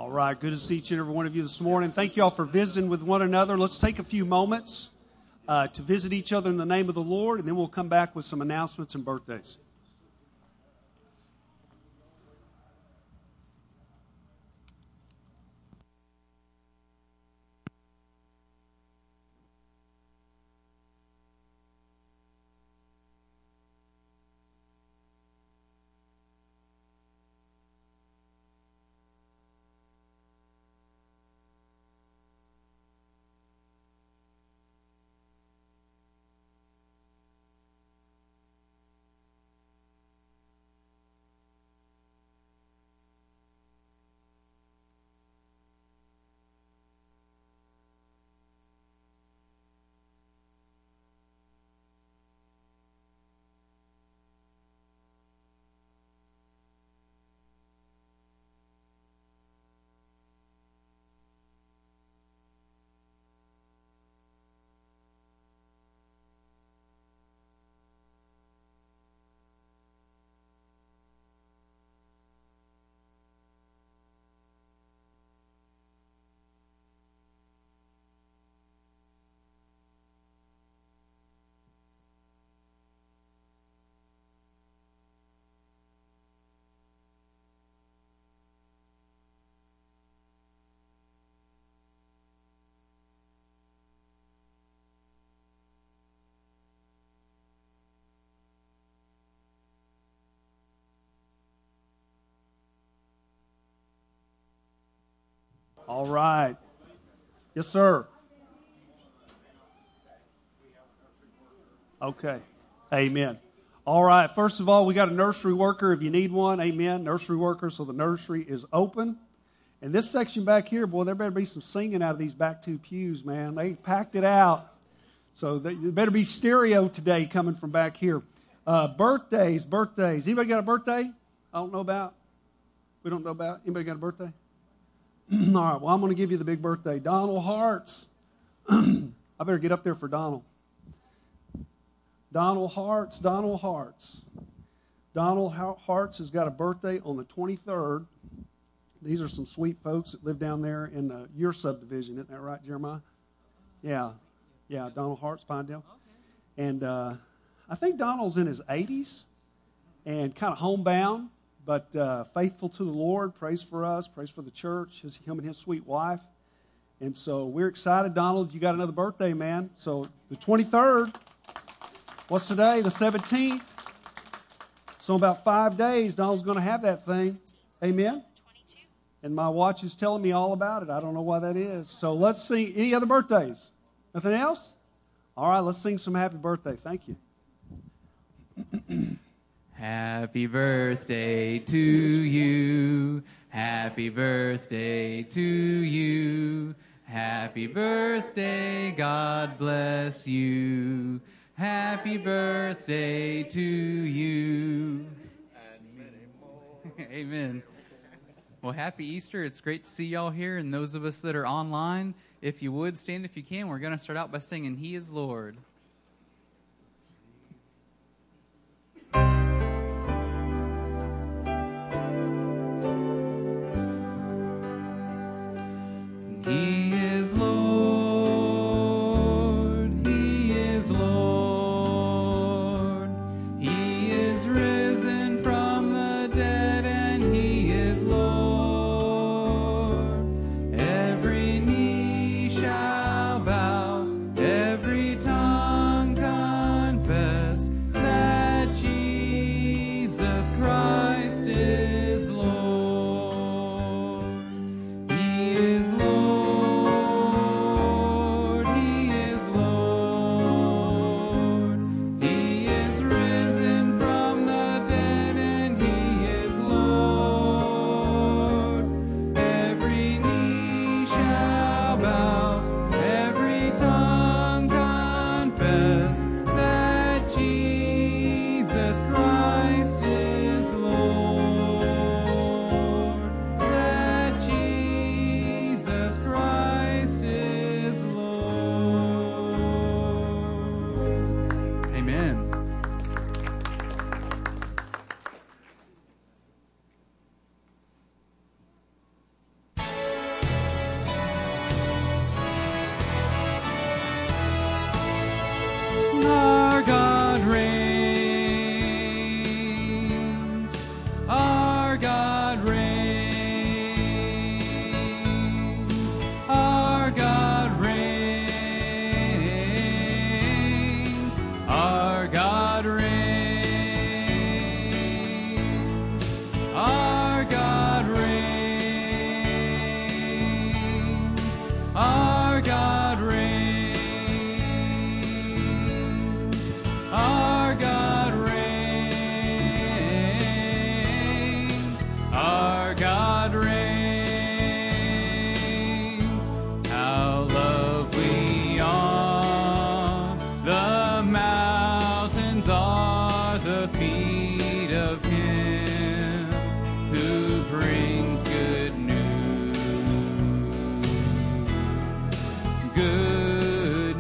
All right, good to see each and every one of you this morning. Thank you all for visiting with one another. Let's take a few moments to visit each other in the name of the Lord, and then we'll come back with some announcements and birthdays. All right. Yes, sir. Okay. Amen. All right. First of all, we got a nursery worker if you need one. Amen. Nursery worker. So the nursery is open. And this section back here, boy, there better be some singing out of these back two pews, man. They packed it out. So there better be stereo today coming from back here. Birthdays. Anybody got a birthday? I don't know about. We don't know about. Anybody got a birthday? All right, well, I'm going to give you the big birthday. Donald Hartz. I better get up there for Donald. Donald Hartz. Donald Hartz has got a birthday on the 23rd. These are some sweet folks that live down there in your subdivision. Isn't that right, Jeremiah? Yeah, Donald Hartz, Pinedale. And I think Donald's in his 80s and kind of homebound. But faithful to the Lord, prays for us, prays for the church, him and his sweet wife. And so we're excited. Donald, you got another birthday, man. So the 23rd, what's today? The 17th. So in about 5 days, Donald's going to have that thing. Amen? And my watch is telling me all about it. I don't know why that is. So let's sing. Any other birthdays? Nothing else? All right, let's sing some happy birthday. Thank you. Happy birthday to you. Happy birthday to you. Happy birthday, God bless you. Happy birthday to you. And many more. Amen. Well, happy Easter. It's great to see y'all here, and those of us that are online, if you would, stand if you can. We're going to start out by singing He is Lord. He is Lord, He is Lord, He is risen from the dead, and He is Lord. Every knee shall bow, every tongue confess that Jesus Christ is Lord. He is Lord. feet of Him who brings good news. Good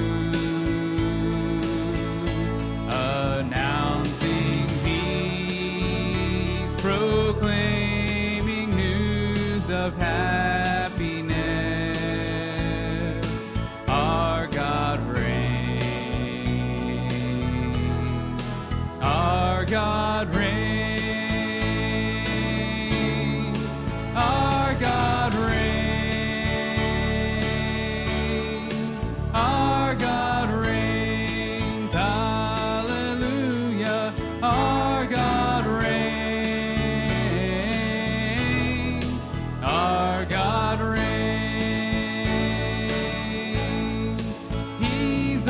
news, announcing peace, proclaiming news of happiness. Our God reigns. Our God reigns. Our God reigns. Our God reigns. Hallelujah. Our God reigns. Our God reigns. He's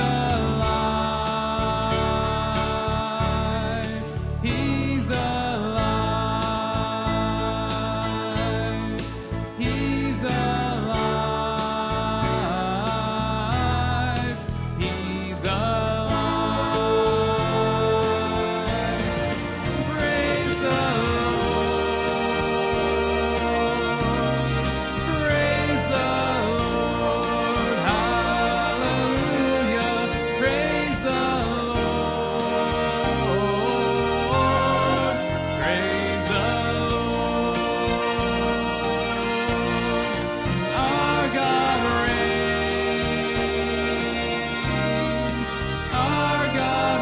alive. He's alive. He's alive. He's alive. Praise the Lord. Praise the Lord. Hallelujah. Praise the Lord. Praise the Lord. Our God reigns. Our God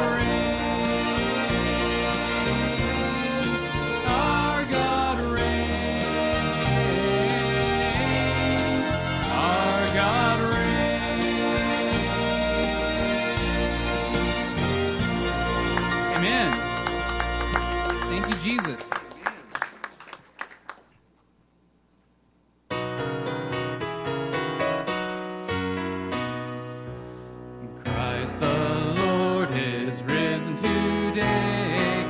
reigns. Our God reigns. Our God reigns. Amen. Thank you, Jesus. Christ the Lord is risen today.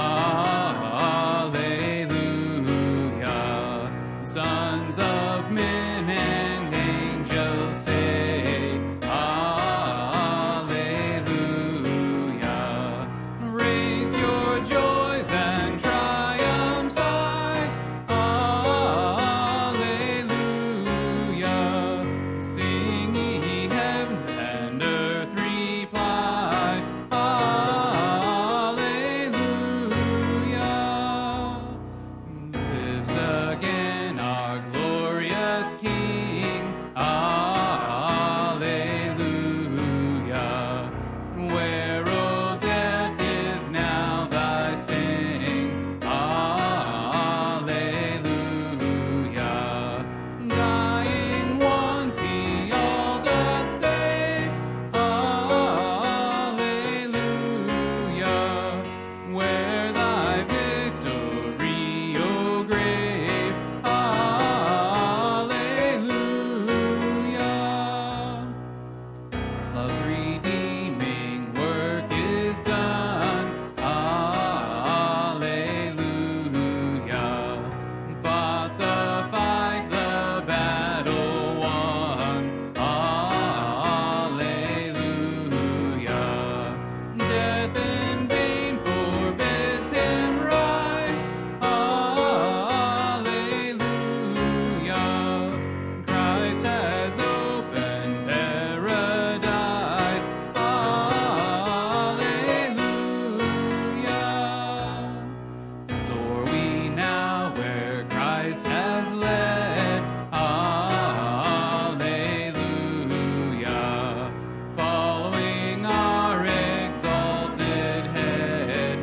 Alleluia. Sons of men and angels say, Alleluia. Raise your joys and triumphs high. Alleluia. Sing ye heavens and earth reply. Alleluia. Lives again our glorious King. Alleluia. Where, O death, is now thy sting? Alleluia. Dying once he all doth save. Alleluia. Where thy victory, O grave? Alleluia. Love's redeeming work is done. Alleluia. Fought the fight, the battle won. Alleluia. Death in vain forbids him rise. Alleluia. Christ has opened paradise. Alleluia. Soar we now where Christ has led. Alleluia. Following our exalted head.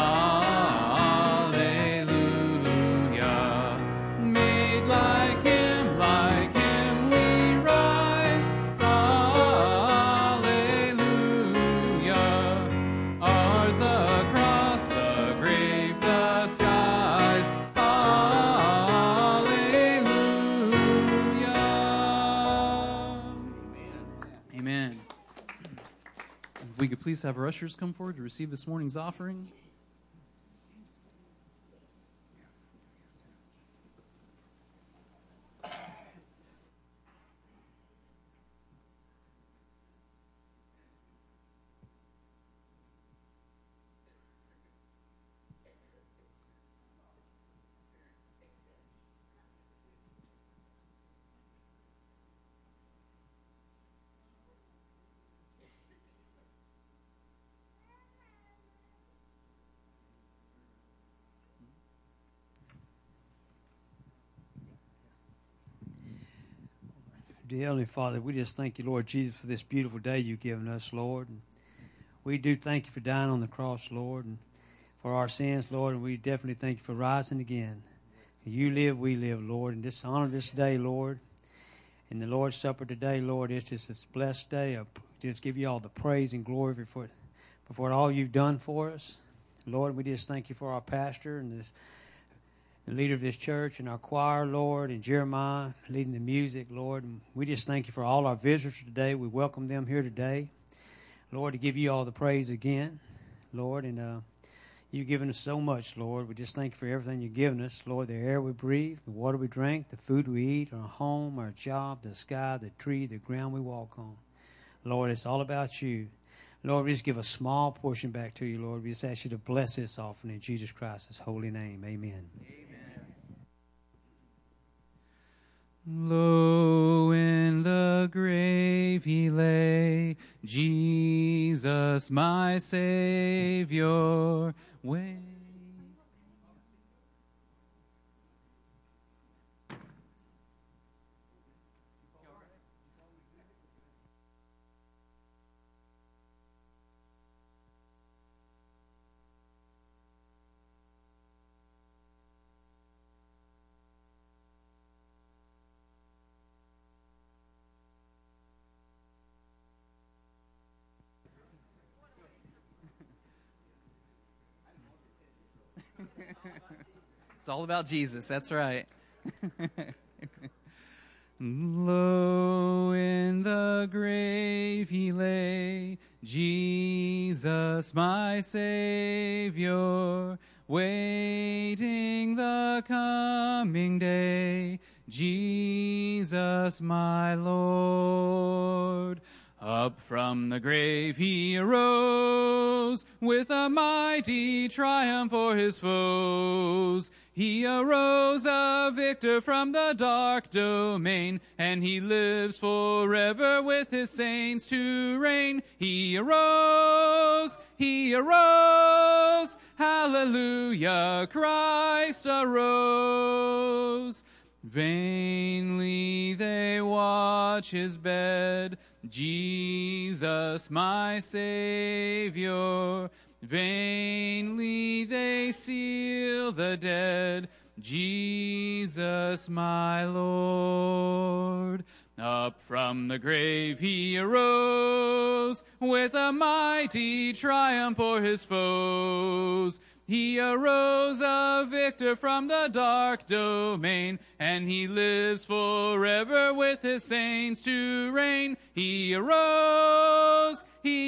Alleluia. Made like him we rise. Alleluia. Ours the cross, the grave, the skies. Alleluia. Amen. If we could please have our ushers come forward to receive this morning's offering. Dear Heavenly Father, we just thank you, Lord Jesus, for this beautiful day you've given us, Lord. And we do thank you for dying on the cross, Lord, and for our sins, Lord, and we definitely thank you for rising again. You live, we live, Lord, and just honor this day, Lord. And the Lord's Supper today, Lord, it's just this blessed day. I just give you all the praise and glory for all you've done for us. Lord, we just thank you for our pastor and the leader of this church and our choir, Lord, and Jeremiah leading the music, Lord. And we just thank you for all our visitors today. We welcome them here today, Lord, to give you all the praise again, Lord. And you've given us so much, Lord. We just thank you for everything you've given us, Lord. The air we breathe, the water we drink, the food we eat, our home, our job, the sky, the tree, the ground we walk on. Lord, it's all about you. Lord, we just give a small portion back to you, Lord. We just ask you to bless this offering in Jesus Christ's holy name. Amen. Low in the grave he lay, Jesus my Savior. Wait. It's all about Jesus, that's right. Low in the grave he lay, Jesus my Savior, waiting the coming day, Jesus my Lord. Up from the grave he arose, with a mighty triumph for his foes. He arose a victor from the dark domain, and he lives forever with his saints to reign. He arose, hallelujah, Christ arose. Vainly they watch his bed, Jesus my Savior. Vainly they seal the dead, Jesus my Lord. Up from the grave he arose, with a mighty triumph for his foes. He arose a victor from the dark domain, and he lives forever with his saints to reign. He arose,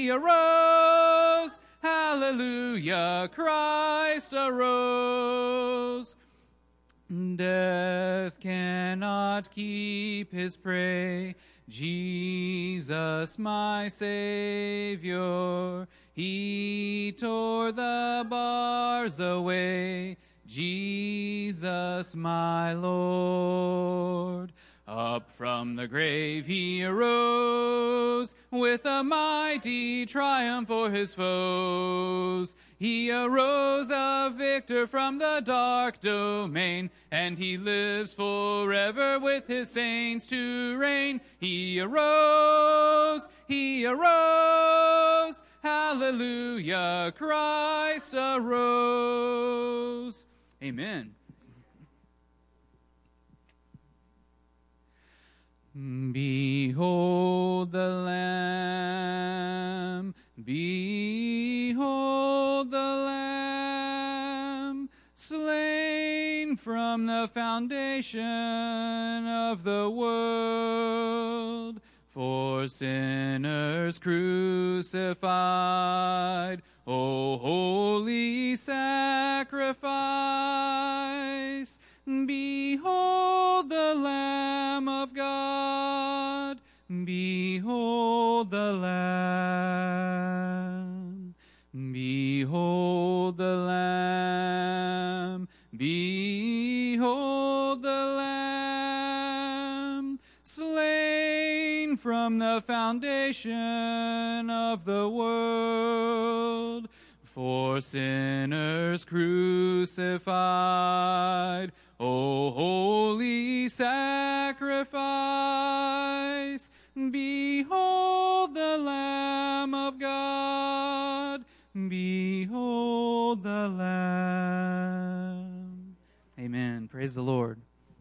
hallelujah, Christ arose. Death cannot keep his prey, Jesus my Savior. He tore the bars away, Jesus my Lord. Up from the grave he arose, with a mighty triumph for his foes. He arose a victor from the dark domain, and he lives forever with his saints to reign. He arose, hallelujah, Christ arose. Amen. Behold the Lamb, behold the Lamb, slain from the foundation of the world, for sinners crucified, O holy sacrifice. Behold the Lamb of God, behold the Lamb, behold the Lamb, behold the Lamb, slain from the foundation of the world, for sinners crucified, O holy sacrifice. Behold the Lamb of God. Behold the Lamb. Amen. Praise the Lord.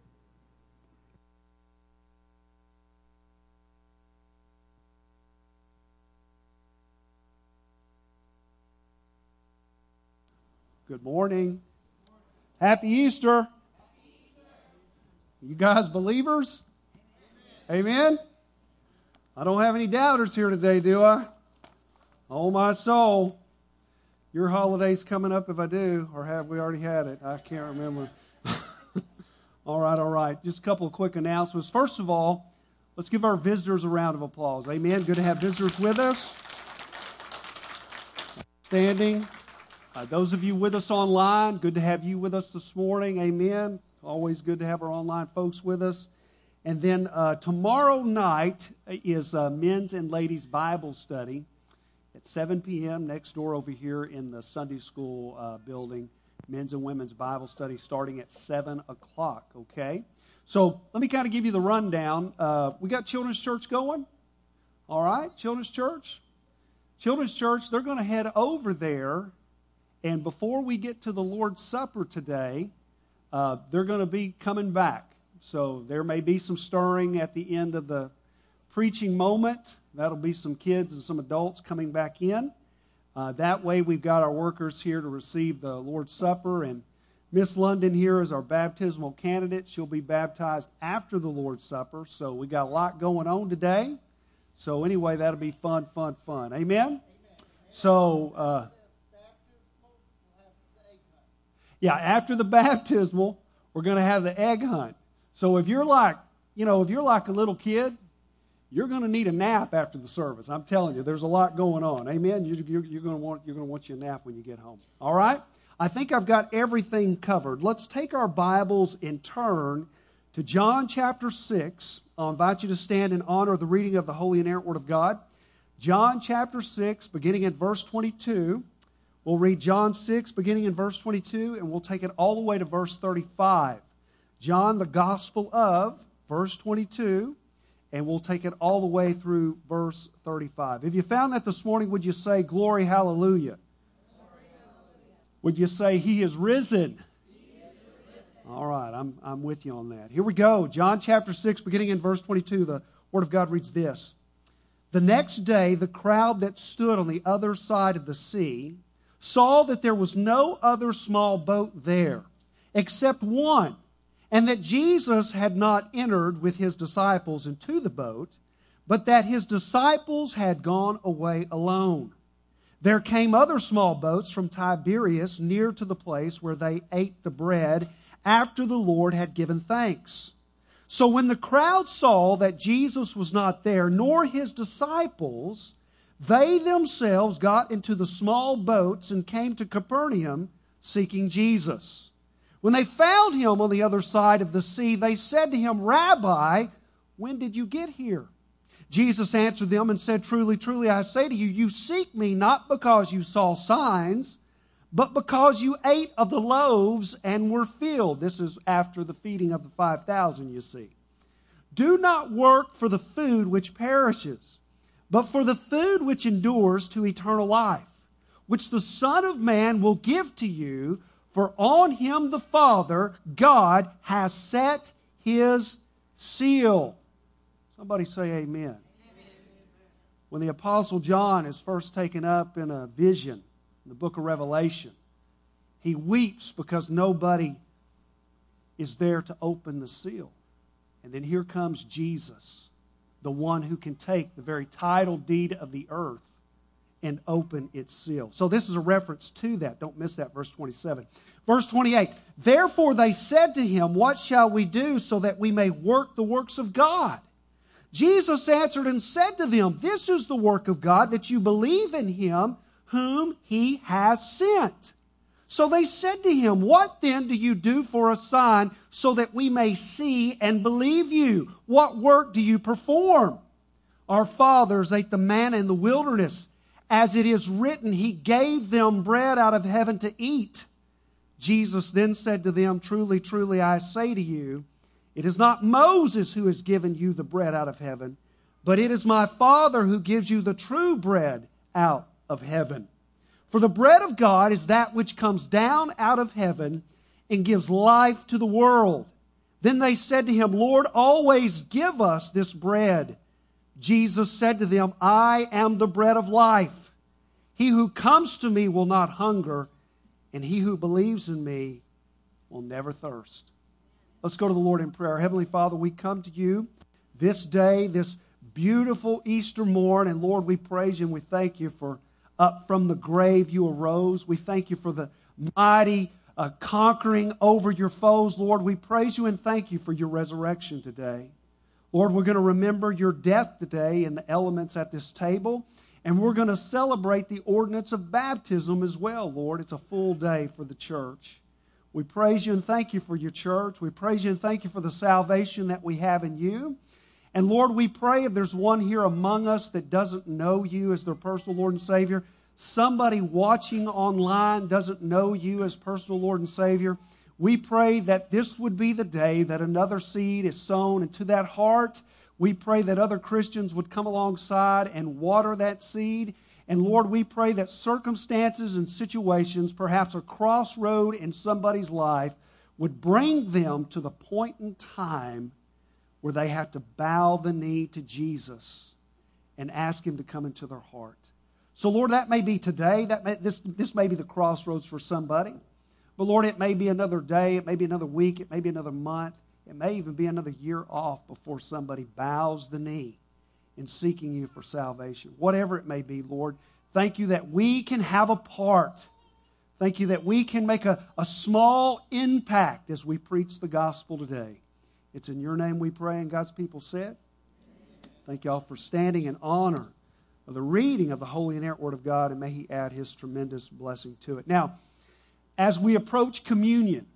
Good morning. Happy Easter. You guys believers? Amen. I don't have any doubters here today, do I? Oh, my soul. Your holiday's coming up if I do, or have we already had it? I can't remember. All right. Just a couple of quick announcements. First of all, let's give our visitors a round of applause. Amen. Good to have visitors with us. Standing. Those of you with us online, good to have you with us this morning. Amen. Always good to have our online folks with us. And then tomorrow night is men's and ladies' Bible study at 7 p.m. next door over here in the Sunday school building. Men's and women's Bible study starting at 7 o'clock, okay? So let me kind of give you the rundown. We got Children's Church going. All right, Children's Church. Children's Church, they're going to head over there. And before we get to the Lord's Supper today, they're going to be coming back. So there may be some stirring at the end of the preaching moment. That'll be some kids and some adults coming back in. That way we've got our workers here to receive the Lord's Supper. And Miss London here is our baptismal candidate. She'll be baptized after the Lord's Supper. So we got a lot going on today. So anyway, that'll be fun. Amen? So, after the baptismal, we're going to have the egg hunt. So if you're like a little kid, you're going to need a nap after the service. I'm telling you, there's a lot going on. Amen. You're going to want you a nap when you get home. All right. I think I've got everything covered. Let's take our Bibles and turn to John chapter 6. I'll invite you to stand in honor of the reading of the Holy and inerrant Word of God. John chapter 6, beginning in verse 22. We'll read John 6, beginning in verse 22, and we'll take it all the way to verse 35. John, the Gospel of, verse 22, and we'll take it all the way through verse 35. If you found that this morning, would you say, Glory, hallelujah? Glory, hallelujah. Would you say, He is risen? He is risen. All right, I'm with you on that. Here we go. John chapter 6, beginning in verse 22, the Word of God reads this. The next day, the crowd that stood on the other side of the sea saw that there was no other small boat there, except one, and that Jesus had not entered with his disciples into the boat, but that his disciples had gone away alone. There came other small boats from Tiberias near to the place where they ate the bread after the Lord had given thanks. So when the crowd saw that Jesus was not there, nor his disciples, they themselves got into the small boats and came to Capernaum seeking Jesus. When they found him on the other side of the sea, they said to him, Rabbi, when did you get here? Jesus answered them and said, Truly, truly, I say to you, you seek me not because you saw signs, but because you ate of the loaves and were filled. This is after the feeding of the 5,000, you see. Do not work for the food which perishes, but for the food which endures to eternal life, which the Son of Man will give to you, for on him the Father, God, has set his seal. Somebody say amen. Amen. When the Apostle John is first taken up in a vision in the book of Revelation, he weeps because nobody is there to open the seal. And then here comes Jesus, the one who can take the very title deed of the earth and open its seal. So this is a reference to that. Don't miss that, verse 27. Verse 28, Therefore they said to him, What shall we do so that we may work the works of God? Jesus answered and said to them, This is the work of God, that you believe in him whom he has sent. So they said to him, What then do you do for a sign so that we may see and believe you? What work do you perform? Our fathers ate the manna in the wilderness. As it is written, he gave them bread out of heaven to eat. Jesus then said to them, "Truly, truly, I say to you, it is not Moses who has given you the bread out of heaven, but it is my Father who gives you the true bread out of heaven. For the bread of God is that which comes down out of heaven and gives life to the world." Then they said to him, "Lord, always give us this bread." Jesus said to them, "I am the bread of life. He who comes to me will not hunger, and he who believes in me will never thirst." Let's go to the Lord in prayer. Heavenly Father, we come to you this day, this beautiful Easter morn, and Lord, we praise you and we thank you for up from the grave you arose. We thank you for the mighty conquering over your foes. Lord, we praise you and thank you for your resurrection today. Lord, we're going to remember your death today in the elements at this table, and we're going to celebrate the ordinance of baptism as well, Lord. It's a full day for the church. We praise you and thank you for your church. We praise you and thank you for the salvation that we have in you. And Lord, we pray if there's one here among us that doesn't know you as their personal Lord and Savior, somebody watching online doesn't know you as personal Lord and Savior, we pray that this would be the day that another seed is sown into that heart. We pray that other Christians would come alongside and water that seed. And Lord, we pray that circumstances and situations, perhaps a crossroad in somebody's life, would bring them to the point in time where they have to bow the knee to Jesus and ask Him to come into their heart. So Lord, that may be today. This may be the crossroads for somebody. But Lord, it may be another day, it may be another week, it may be another month, it may even be another year off before somebody bows the knee in seeking you for salvation. Whatever it may be, Lord, thank you that we can have a part. Thank you that we can make a small impact as we preach the gospel today. It's in your name we pray, and God's people said. Thank you all for standing in honor of the reading of the holy and inerrant Word of God, and may He add His tremendous blessing to it. Now, as we approach communion,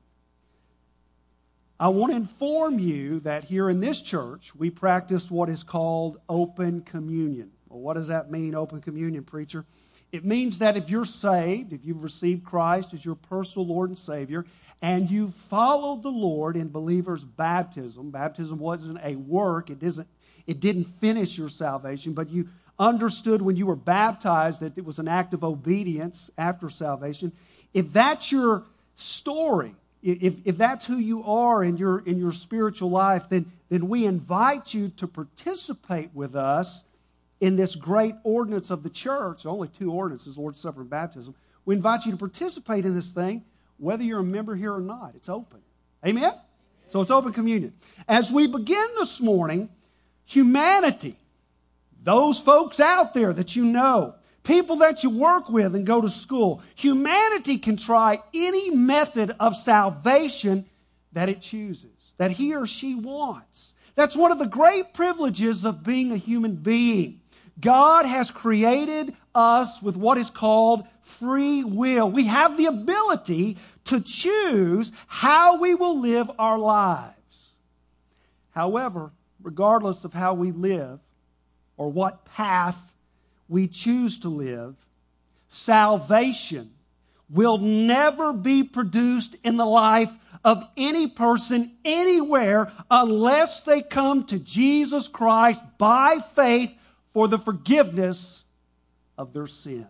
I want to inform you that here in this church, we practice what is called open communion. Well, what does that mean, open communion, preacher? It means that if you're saved, if you've received Christ as your personal Lord and Savior, and you followed the Lord in believer's baptism, baptism wasn't a work, it didn't finish your salvation, but you understood when you were baptized that it was an act of obedience after salvation. If that's your story, if that's who you are in your spiritual life, then we invite you to participate with us in this great ordinance of the church. Only two ordinances, Lord's Supper and baptism. We invite you to participate in this thing, whether you're a member here or not. It's open. Amen? So it's open communion. As we begin this morning, humanity, those folks out there that you know, people that you work with and go to school, humanity can try any method of salvation that it chooses, that he or she wants. That's one of the great privileges of being a human being. God has created us with what is called free will. We have the ability to choose how we will live our lives. However, regardless of how we live or what path we choose to live, salvation will never be produced in the life of any person anywhere unless they come to Jesus Christ by faith for the forgiveness of their sins.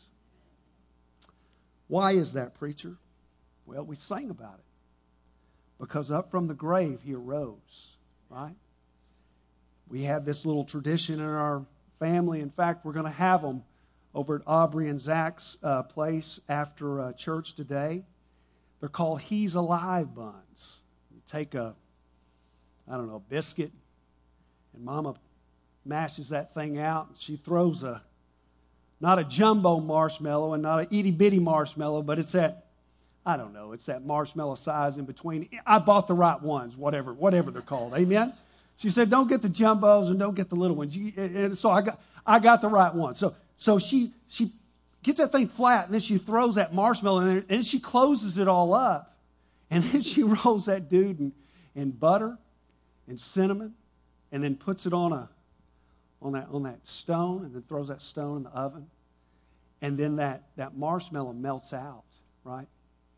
Why is that, preacher? Well, we sang about it. Because up from the grave He arose, right? We have this little tradition in our family. In fact, we're going to have them over at Aubrey and Zach's place after church today. They're called He's Alive buns. You take a biscuit, and Mama mashes that thing out, and she throws not a jumbo marshmallow and not an itty-bitty marshmallow, but it's that marshmallow size in between. I bought the right ones, whatever they're called. Amen? She said, don't get the jumbos and don't get the little ones. And so I got the right one. So she gets that thing flat, and then she throws that marshmallow in there, and then she closes it all up. And then she rolls that dude in butter and cinnamon, and then puts it on that stone, and then throws that stone in the oven. And then that marshmallow melts out, right?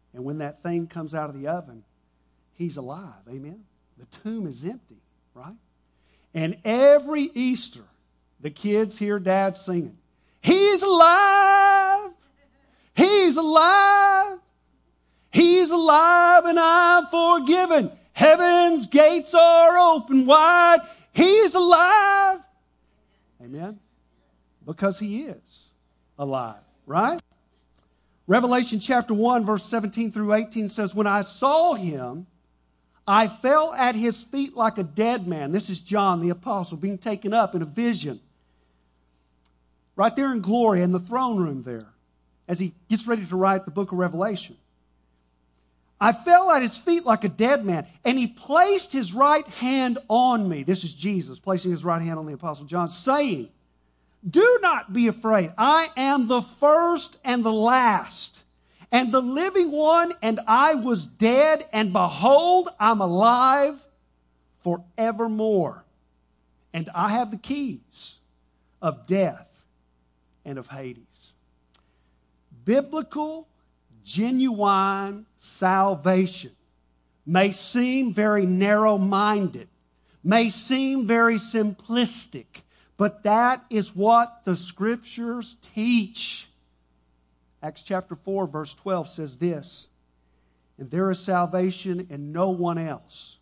And when that thing comes out of the oven, he's alive. Amen? The tomb is empty, right? And every Easter, the kids hear Dad singing, He's alive! He's alive! He's alive and I'm forgiven. Heaven's gates are open wide. He's alive. Amen? Because he is alive, right? Revelation chapter 1, verse 17 through 18 says, When I saw him, I fell at his feet like a dead man. This is John the apostle being taken up in a vision. Right there in glory in the throne room there, as he gets ready to write the book of Revelation. I fell at his feet like a dead man, and he placed his right hand on me. This is Jesus placing his right hand on the apostle John, saying, Do not be afraid. I am the first and the last, and the living one, and I was dead, and behold, I'm alive forevermore. And I have the keys of death and of Hades. Biblical, genuine salvation may seem very narrow-minded, may seem very simplistic, but that is what the Scriptures teach. Acts chapter 4, verse 12 says this, And there is salvation in no one else,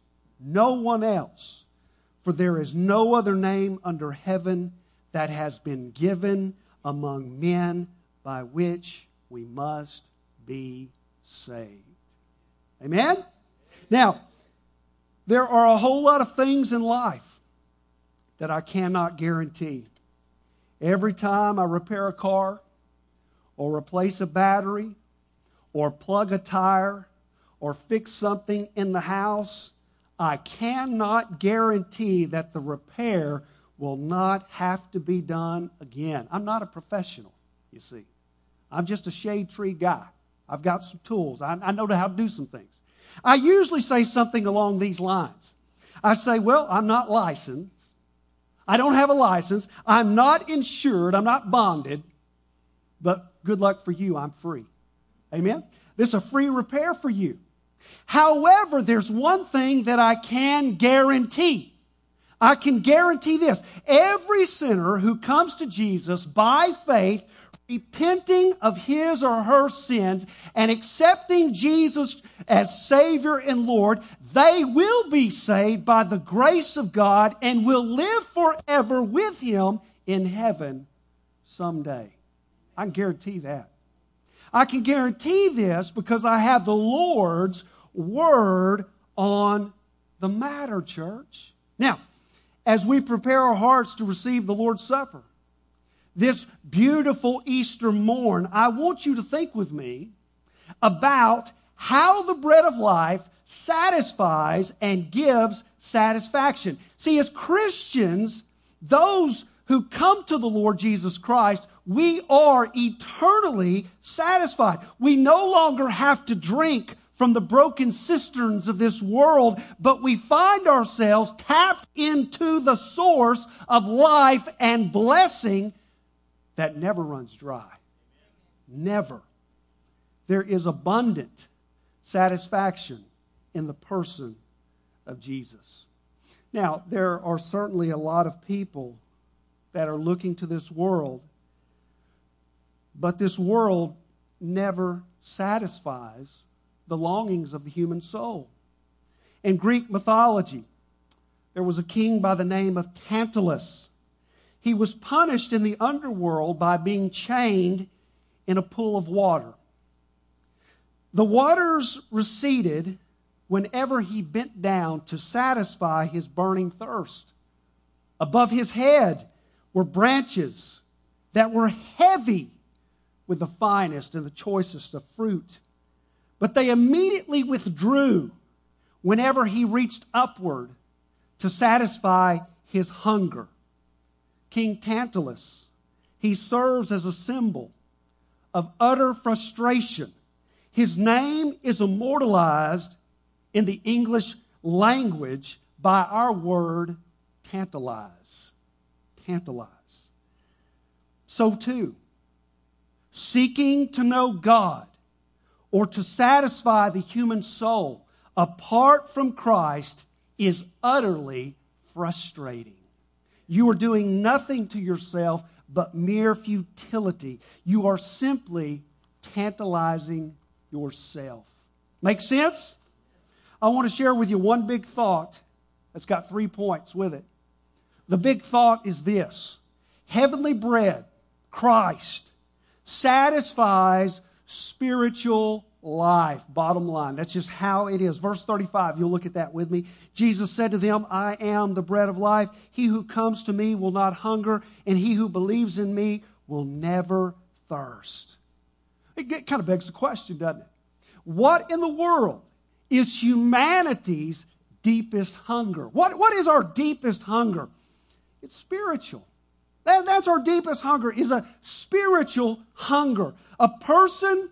for there is no other name under heaven that has been given among men by which we must be saved. Amen? Now, there are a whole lot of things in life that I cannot guarantee. Every time I repair a car, or replace a battery, or plug a tire, or fix something in the house, I cannot guarantee that the repair will not have to be done again. I'm not a professional, you see. I'm just a shade tree guy. I've got some tools. I know how to do some things. I usually say something along these lines. I say, well, I'm not licensed. I don't have a license. I'm not insured. I'm not bonded. But good luck for you. I'm free. Amen? This is a free repair for you. However, there's one thing that I can guarantee. I can guarantee this. Every sinner who comes to Jesus by faith, repenting of his or her sins and accepting Jesus as Savior and Lord, they will be saved by the grace of God and will live forever with Him in heaven someday. I can guarantee that. I can guarantee this because I have the Lord's Word on the matter, church. Now, as we prepare our hearts to receive the Lord's Supper, this beautiful Easter morn, I want you to think with me about how the bread of life satisfies and gives satisfaction. See, as Christians, those who come to the Lord Jesus Christ, we are eternally satisfied. We no longer have to drink from the broken cisterns of this world, but we find ourselves tapped into the source of life and blessing that never runs dry. Never. There is abundant satisfaction in the person of Jesus. Now, there are certainly a lot of people that are looking to this world, but this world never satisfies the longings of the human soul. In Greek mythology, there was a king by the name of Tantalus. He was punished in the underworld by being chained in a pool of water. The waters receded whenever he bent down to satisfy his burning thirst. Above his head were branches that were heavy with the finest and the choicest of fruit. But they immediately withdrew whenever he reached upward to satisfy his hunger. King Tantalus, he serves as a symbol of utter frustration. His name is immortalized in the English language by our word tantalize. Tantalize. So too, seeking to know God or to satisfy the human soul apart from Christ is utterly frustrating. You are doing nothing to yourself but mere futility. You are simply tantalizing yourself. Make sense? I want to share with you one big thought that's got 3 points with it. The big thought is this: heavenly bread, Christ, satisfies spiritual life. Bottom line. That's just how it is. Verse 35, you'll look at that with me. Jesus said to them, I am the bread of life. He who comes to me will not hunger, and he who believes in me will never thirst. It kind of begs the question, doesn't it? What in the world is humanity's deepest hunger? What is our deepest hunger? It's spiritual. That's our deepest hunger, is a spiritual hunger. A person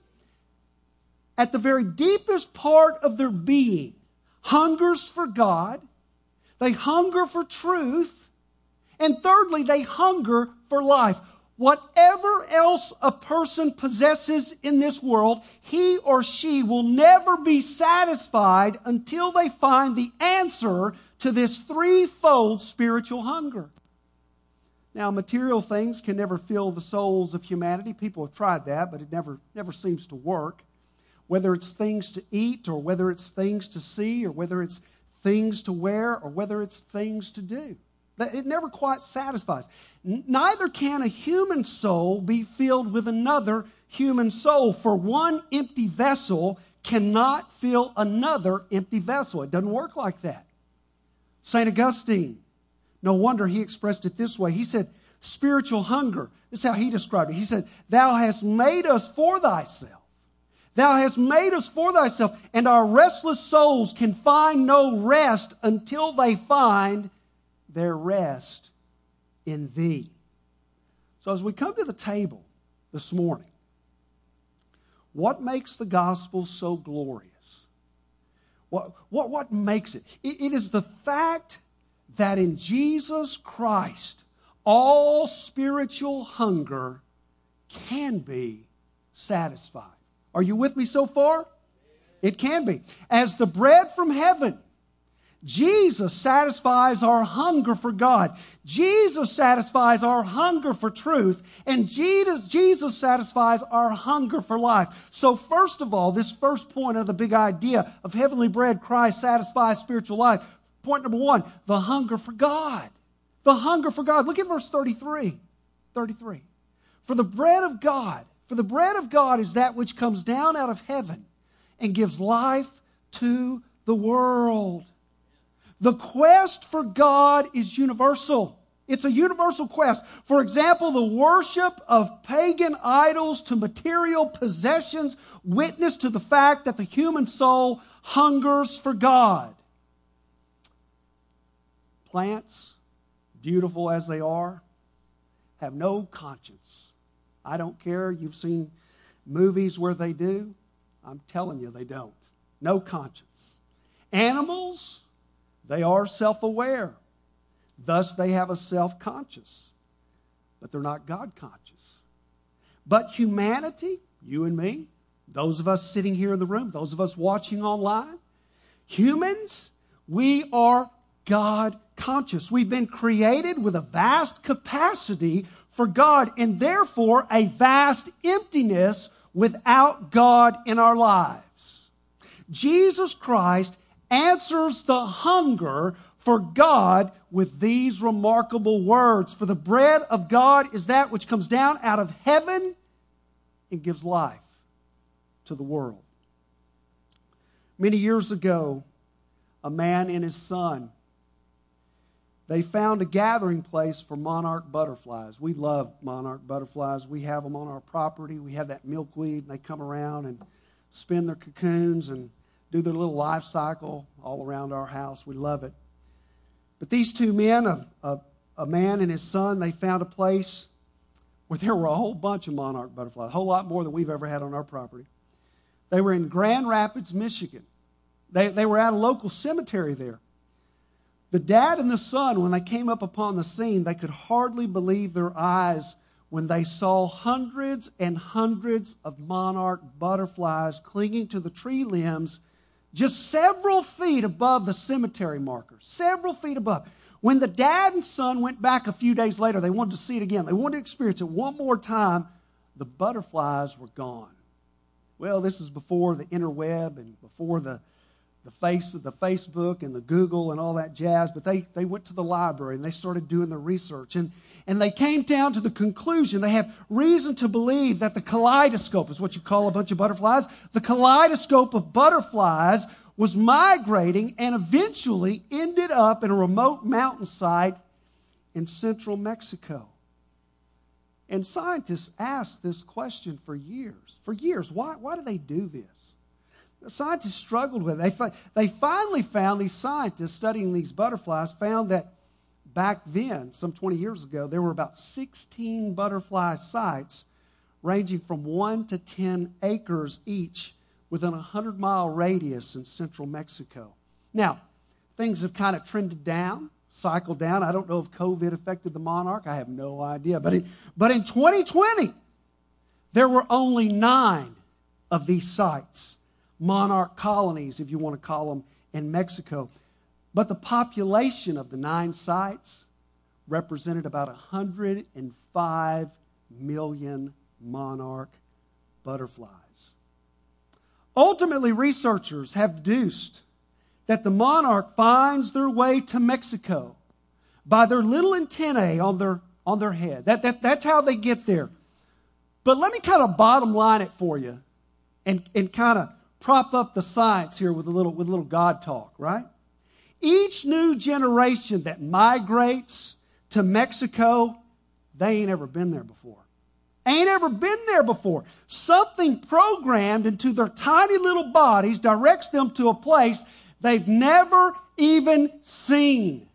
at the very deepest part of their being hungers for God. They hunger for truth. And thirdly, they hunger for life. Whatever else a person possesses in this world, he or she will never be satisfied until they find the answer to this threefold spiritual hunger. Now, material things can never fill the souls of humanity. People have tried that, but it never seems to work. Whether it's things to eat, or whether it's things to see, or whether it's things to wear, or whether it's things to do. It never quite satisfies. Neither can a human soul be filled with another human soul. For one empty vessel cannot fill another empty vessel. It doesn't work like that. St. Augustine, no wonder he expressed it this way. He said, spiritual hunger. This is how he described it. He said, thou hast made us for thyself. Thou hast made us for thyself, and our restless souls can find no rest until they find their rest in thee. So as we come to the table this morning, what makes the gospel so glorious? What makes it? It is the fact that in Jesus Christ, all spiritual hunger can be satisfied. Are you with me so far? It can be. As the bread from heaven, Jesus satisfies our hunger for God. Jesus satisfies our hunger for truth. And Jesus satisfies our hunger for life. So first of all, this first point of the big idea of heavenly bread, Christ satisfies spiritual life. Point number one, the hunger for God. The hunger for God. Look at verse 33. 33. For the bread of God is that which comes down out of heaven and gives life to the world. The quest for God is universal. It's a universal quest. For example, the worship of pagan idols to material possessions witness to the fact that the human soul hungers for God. Plants, beautiful as they are, have no conscience. I don't care. You've seen movies where they do. I'm telling you, they don't. No conscience. Animals, they are self-aware. Thus, they have a self-conscious. But they're not God-conscious. But humanity, you and me, those of us sitting here in the room, those of us watching online, humans, we are God-conscious. We've been created with a vast capacity for God, and therefore a vast emptiness without God in our lives. Jesus Christ answers the hunger for God with these remarkable words. For the bread of God is that which comes down out of heaven and gives life to the world. Many years ago, a man and his son, they found a gathering place for monarch butterflies. We love monarch butterflies. We have them on our property. We have that milkweed, and they come around and spin their cocoons and do their little life cycle all around our house. We love it. But these two men, a man and his son, they found a place where there were a whole bunch of monarch butterflies, a whole lot more than we've ever had on our property. They were in Grand Rapids, Michigan. They were at a local cemetery there. The dad and the son, when they came up upon the scene, they could hardly believe their eyes when they saw hundreds and hundreds of monarch butterflies clinging to the tree limbs just several feet above the cemetery marker, several feet above. When the dad and son went back a few days later, they wanted to see it again. They wanted to experience it one more time. The butterflies were gone. Well, this is before the interweb and before the Facebook and the Google and all that jazz, but they went to the library and they started doing the research. And they came down to the conclusion, they have reason to believe that the kaleidoscope is what you call a bunch of butterflies. The kaleidoscope of butterflies was migrating and eventually ended up in a remote mountainside in central Mexico. And scientists asked this question for years. For years, why do they do this? The scientists struggled with it. They finally found, these scientists studying these butterflies, found that back then, some 20 years ago, there were about 16 butterfly sites ranging from 1 to 10 acres each within a 100-mile radius in central Mexico. Now, things have kind of trended down, cycled down. I don't know if COVID affected the monarch. I have no idea. But in 2020, there were only 9 of these sites, monarch colonies, if you want to call them, in Mexico. But the population of the 9 sites represented about 105 million monarch butterflies. Ultimately, researchers have deduced that the monarch finds their way to Mexico by their little antennae on their head. That's how they get there. But let me kind of bottom line it for you and kind of prop up the science here with a little God talk, right? Each new generation that migrates to Mexico, they ain't ever been there before. Ain't ever been there before. Something programmed into their tiny little bodies directs them to a place they've never even seen,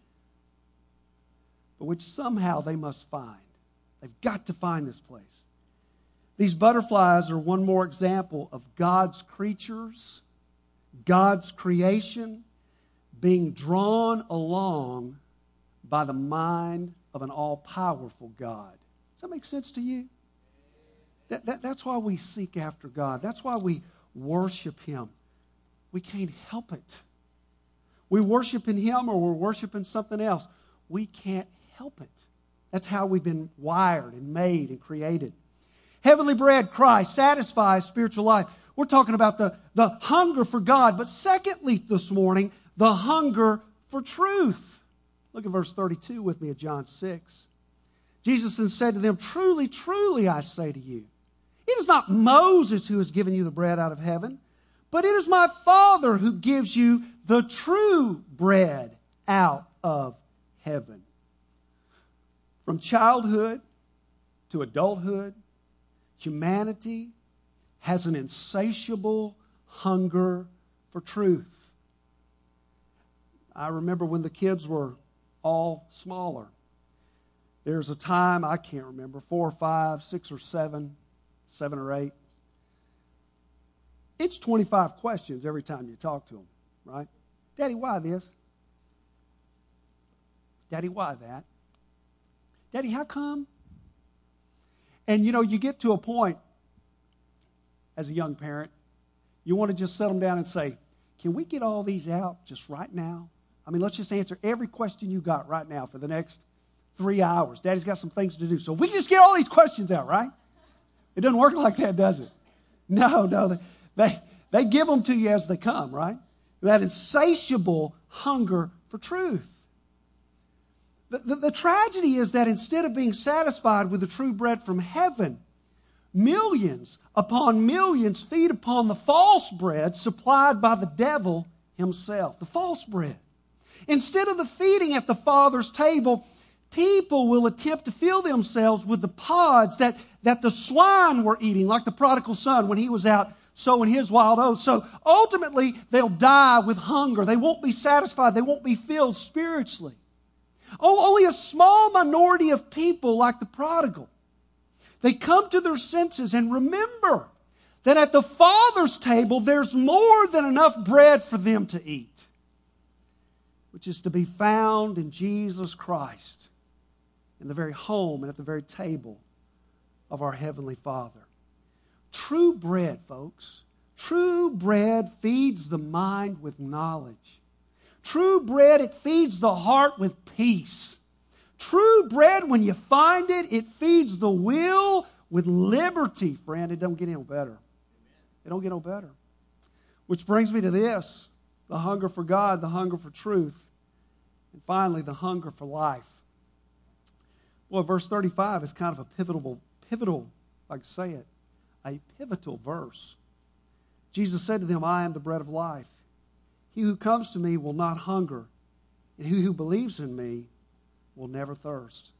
but which somehow they must find. They've got to find this place. These butterflies are one more example of God's creatures, God's creation, being drawn along by the mind of an all-powerful God. Does that make sense to you? That's why we seek after God. That's why we worship Him. We can't help it. We worship in Him or we're worshiping something else. We can't help it. That's how we've been wired and made and created. Heavenly bread, Christ, satisfies spiritual life. We're talking about the hunger for God. But secondly this morning, the hunger for truth. Look at verse 32 with me of John 6. Jesus then said to them, "Truly, truly, I say to you, it is not Moses who has given you the bread out of heaven, but it is my Father who gives you the true bread out of heaven." From childhood to adulthood, humanity has an insatiable hunger for truth. I remember when the kids were all smaller. There's a time, I can't remember, 4 or 5, 6 or 7 or 8. It's 25 questions every time you talk to them, right? Daddy, why this? Daddy, why that? Daddy, how come? And you get to a point as a young parent, you want to just set them down and say, can we get all these out just right now? I mean, let's just answer every question you got right now for the next 3 hours. Daddy's got some things to do. So we just get all these questions out, right? It doesn't work like that, does it? No, they give them to you as they come, right? That insatiable hunger for truth. The tragedy is that instead of being satisfied with the true bread from heaven, millions upon millions feed upon the false bread supplied by the devil himself, the false bread. Instead of the feeding at the Father's table, people will attempt to fill themselves with the pods that the swine were eating, like the prodigal son when he was out sowing his wild oats. So ultimately, they'll die with hunger. They won't be satisfied. They won't be filled spiritually. Only a small minority of people, like the prodigal, they come to their senses and remember that at the Father's table, there's more than enough bread for them to eat, which is to be found in Jesus Christ, in the very home and at the very table of our Heavenly Father. True bread, folks. True bread feeds the mind with knowledge. True bread, it feeds the heart with peace. True bread, when you find it, it feeds the will with liberty. Friend, it don't get any better. It don't get no better. Which brings me to this, the hunger for God, the hunger for truth, and finally, the hunger for life. Well, verse 35 is kind of a pivotal, if I can say it, a pivotal verse. Jesus said to them, I am the bread of life. He who comes to me will not hunger, and he who believes in me will never thirst.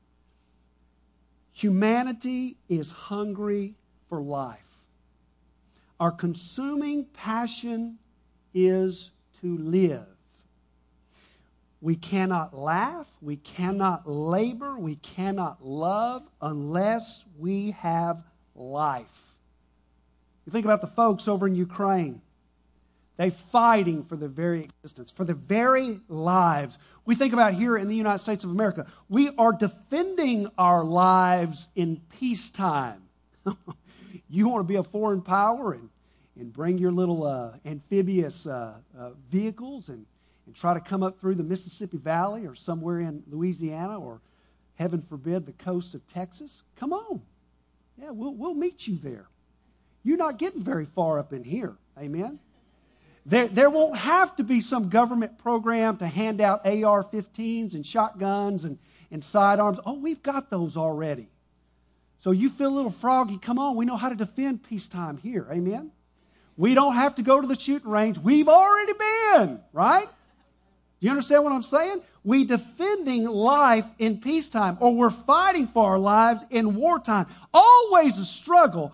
Humanity is hungry for life. Our consuming passion is to live. We cannot laugh, we cannot labor, we cannot love unless we have life. You think about the folks over in Ukraine. They're fighting for their very existence, for their very lives. We think about here in the United States of America. We are defending our lives in peacetime. You want to be a foreign power and bring your little amphibious vehicles and try to come up through the Mississippi Valley or somewhere in Louisiana or, heaven forbid, the coast of Texas? Come on. Yeah, we'll meet you there. You're not getting very far up in here. Amen? There won't have to be some government program to hand out AR-15s and shotguns and sidearms. Oh, we've got those already. So you feel a little froggy, come on, we know how to defend peacetime here. Amen? We don't have to go to the shooting range. We've already been, right? You understand what I'm saying? We defending life in peacetime, or we're fighting for our lives in wartime. Always a struggle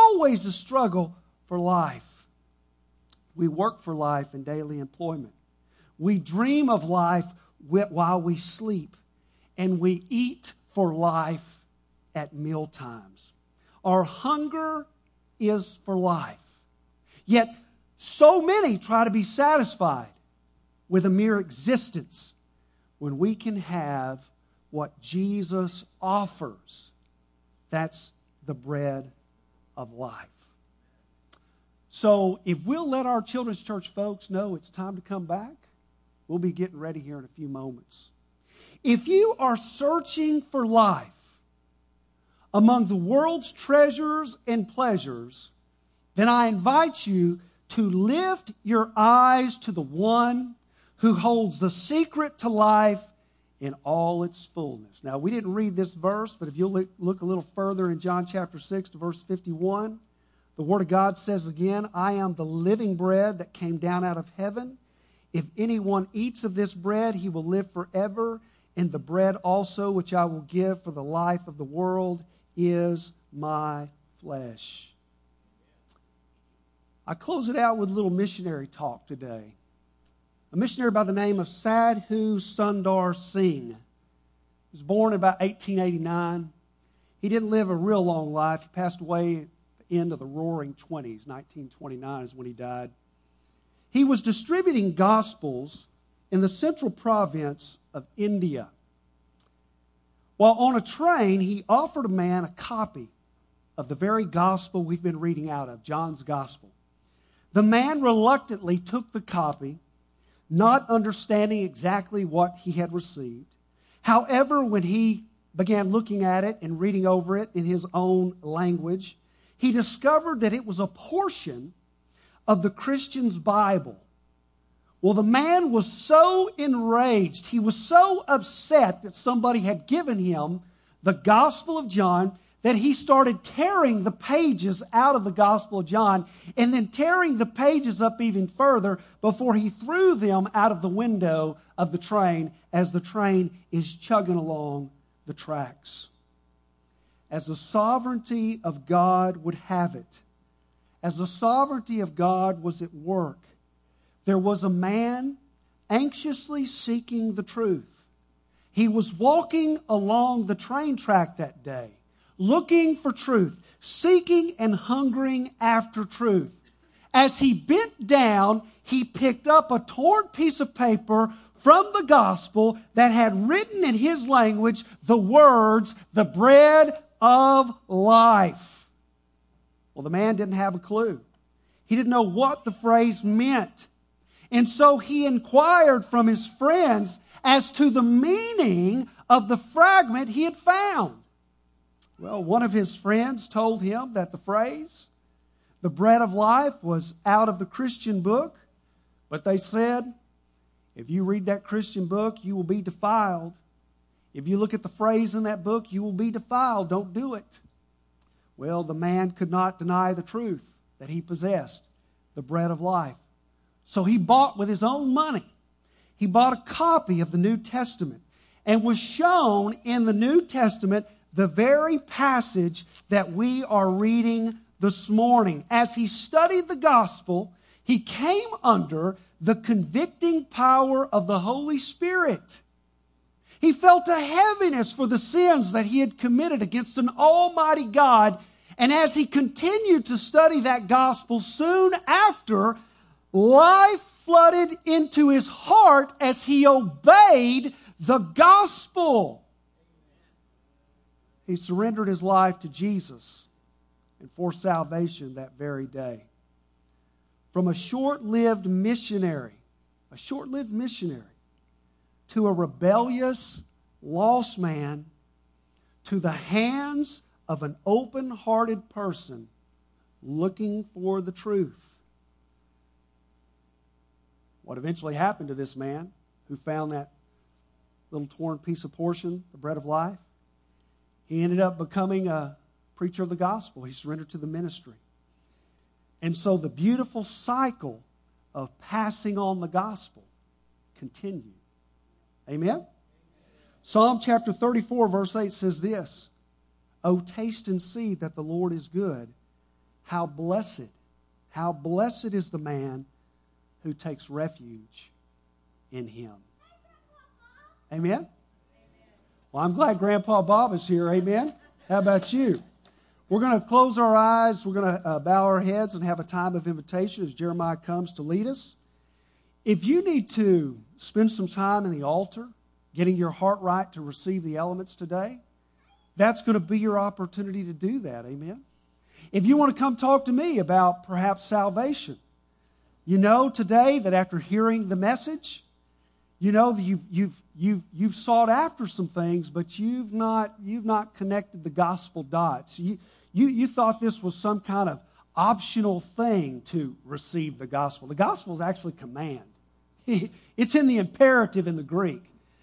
for life. We work for life in daily employment. We dream of life while we sleep, and we eat for life at meal times. Our hunger is for life. Yet so many try to be satisfied with a mere existence when we can have what Jesus offers. That's the bread of life. So if we'll let our children's church folks know it's time to come back, we'll be getting ready here in a few moments. If you are searching for life among the world's treasures and pleasures, then I invite you to lift your eyes to the one who holds the secret to life in all its fullness. Now, we didn't read this verse, but if you'll look a little further in John chapter 6 to verse 51, the Word of God says again, I am the living bread that came down out of heaven. If anyone eats of this bread, he will live forever. And the bread also which I will give for the life of the world is my flesh. I close it out with a little missionary talk today. A missionary by the name of Sadhu Sundar Singh. He was born in about 1889. He didn't live a real long life. He passed away at the end of the roaring 20s. 1929 is when he died. He was distributing gospels in the central province of India. While on a train, he offered a man a copy of the very gospel we've been reading out of, John's gospel. The man reluctantly took the copy, not understanding exactly what he had received. However, when he began looking at it and reading over it in his own language, he discovered that it was a portion of the Christian's Bible. Well, the man was so enraged, he was so upset that somebody had given him the Gospel of John that he started tearing the pages out of the Gospel of John and then tearing the pages up even further before he threw them out of the window of the train as the train is chugging along the tracks. As the sovereignty of God would have it, as the sovereignty of God was at work, there was a man anxiously seeking the truth. He was walking along the train track that day, looking for truth, seeking and hungering after truth. As he bent down, he picked up a torn piece of paper from the gospel that had written in his language the words, "The bread of life. Well, the man didn't have a clue. He didn't know what the phrase meant. And so he inquired from his friends as to the meaning of the fragment he had found. Well, one of his friends told him that the phrase, the bread of life, was out of the Christian book. But they said, if you read that Christian book, you will be defiled. If you look at the phrase in that book, you will be defiled. Don't do it. Well, the man could not deny the truth that he possessed, the bread of life. So he bought with his own money. He bought a copy of the New Testament and was shown in the New Testament the very passage that we are reading this morning. As he studied the gospel, he came under the convicting power of the Holy Spirit. He felt a heaviness for the sins that he had committed against an almighty God. And as he continued to study that gospel, soon after, life flooded into his heart as he obeyed the gospel. He surrendered his life to Jesus and for salvation that very day. From a short-lived missionary to a rebellious, lost man, to the hands of an open-hearted person looking for the truth. What eventually happened to this man who found that little torn piece of portion, the bread of life? He ended up becoming a preacher of the gospel. He surrendered to the ministry. And so the beautiful cycle of passing on the gospel continued. Amen? Psalm chapter 34, verse 8 says this, "O taste and see that the Lord is good. How blessed is the man who takes refuge in Him." Amen? Well, I'm glad Grandpa Bob is here. Amen? How about you? We're going to close our eyes. We're going to bow our heads and have a time of invitation as Jeremiah comes to lead us. If you need to spend some time in the altar, getting your heart right to receive the elements today, that's going to be your opportunity to do that. Amen? If you want to come talk to me about perhaps salvation, you know today that after hearing the message, you know that you've sought after some things, but you've not connected the gospel dots. You thought this was some kind of optional thing to receive the gospel. The gospel is actually command. It's in the imperative in the Greek.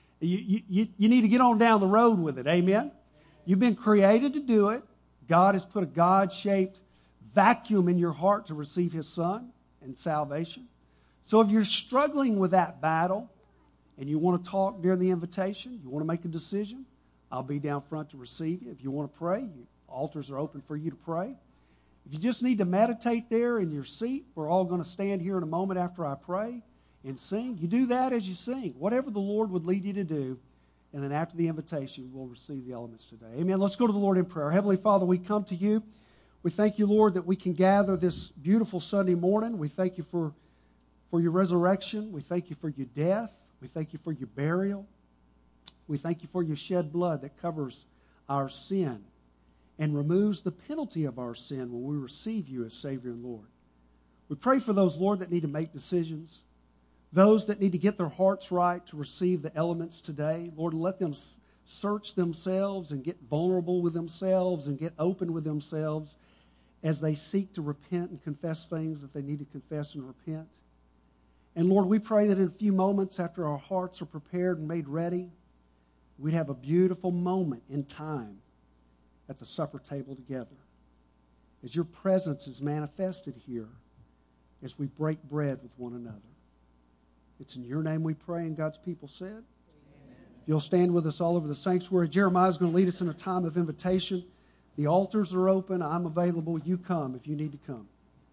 You need to get on down the road with it. Amen? You've been created to do it. God has put a God-shaped vacuum in your heart to receive His Son and salvation. So if you're struggling with that battle and you want to talk during the invitation, you want to make a decision, I'll be down front to receive you. If you want to pray, altars are open for you to pray. If you just need to meditate there in your seat, we're all going to stand here in a moment after I pray and sing. You do that as you sing, whatever the Lord would lead you to do. And then after the invitation, we'll receive the elements today. Amen. Let's go to the Lord in prayer. Heavenly Father, we come to you. We thank you, Lord, that we can gather this beautiful Sunday morning. We thank you for your resurrection. We thank you for your death. We thank you for your burial. We thank you for your shed blood that covers our sin and removes the penalty of our sin when we receive you as Savior and Lord. We pray for those, Lord, that need to make decisions, those that need to get their hearts right to receive the elements today. Lord, let them search themselves and get vulnerable with themselves and get open with themselves as they seek to repent and confess things that they need to confess and repent. And Lord, we pray that in a few moments after our hearts are prepared and made ready, we'd have a beautiful moment in time at the supper table together as your presence is manifested here as we break bread with one another. It's in your name we pray, and God's people said. Amen. You'll stand with us all over the sanctuary. Jeremiah is going to lead us in a time of invitation. The altars are open. I'm available. You come if you need to come.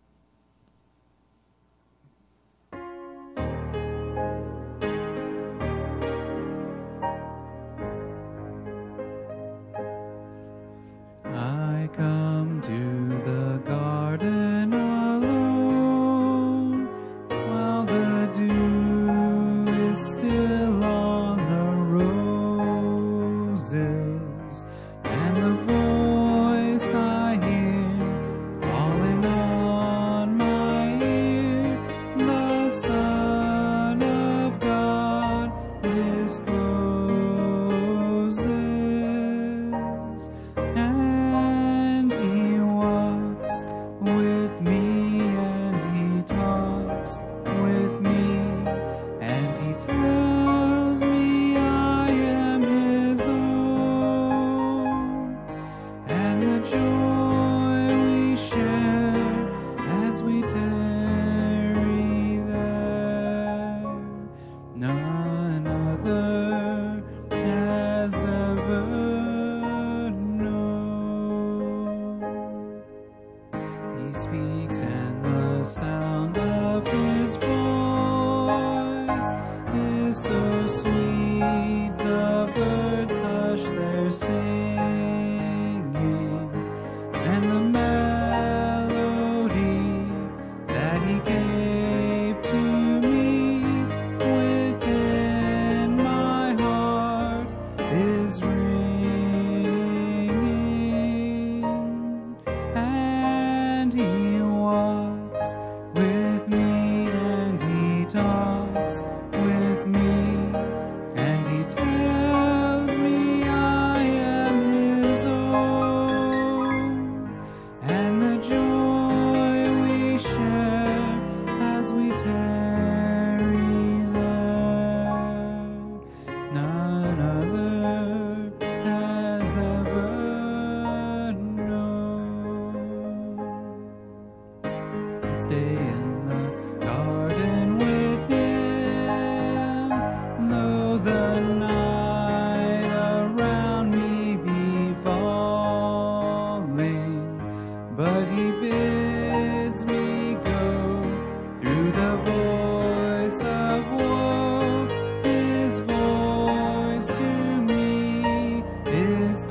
I come to the garden alone while the dew is still on the roses and the Son of God discloses, and He walks with me, and He talks with me, and He tells me I am His own, and the joy we share as we tarry there, none other has ever known. He speaks, and the sound of His voice is so sweet, the birds hush their singing, and the melody that He gave to me within my heart is ringing, and He walks with me, and He talks with me, and He tells me I am His own, and the joy we share as we tarry there, none other has ever known. Stay in the garden with Him, though the night around me be falling, but He bids me go through the voice of woe. His voice to me is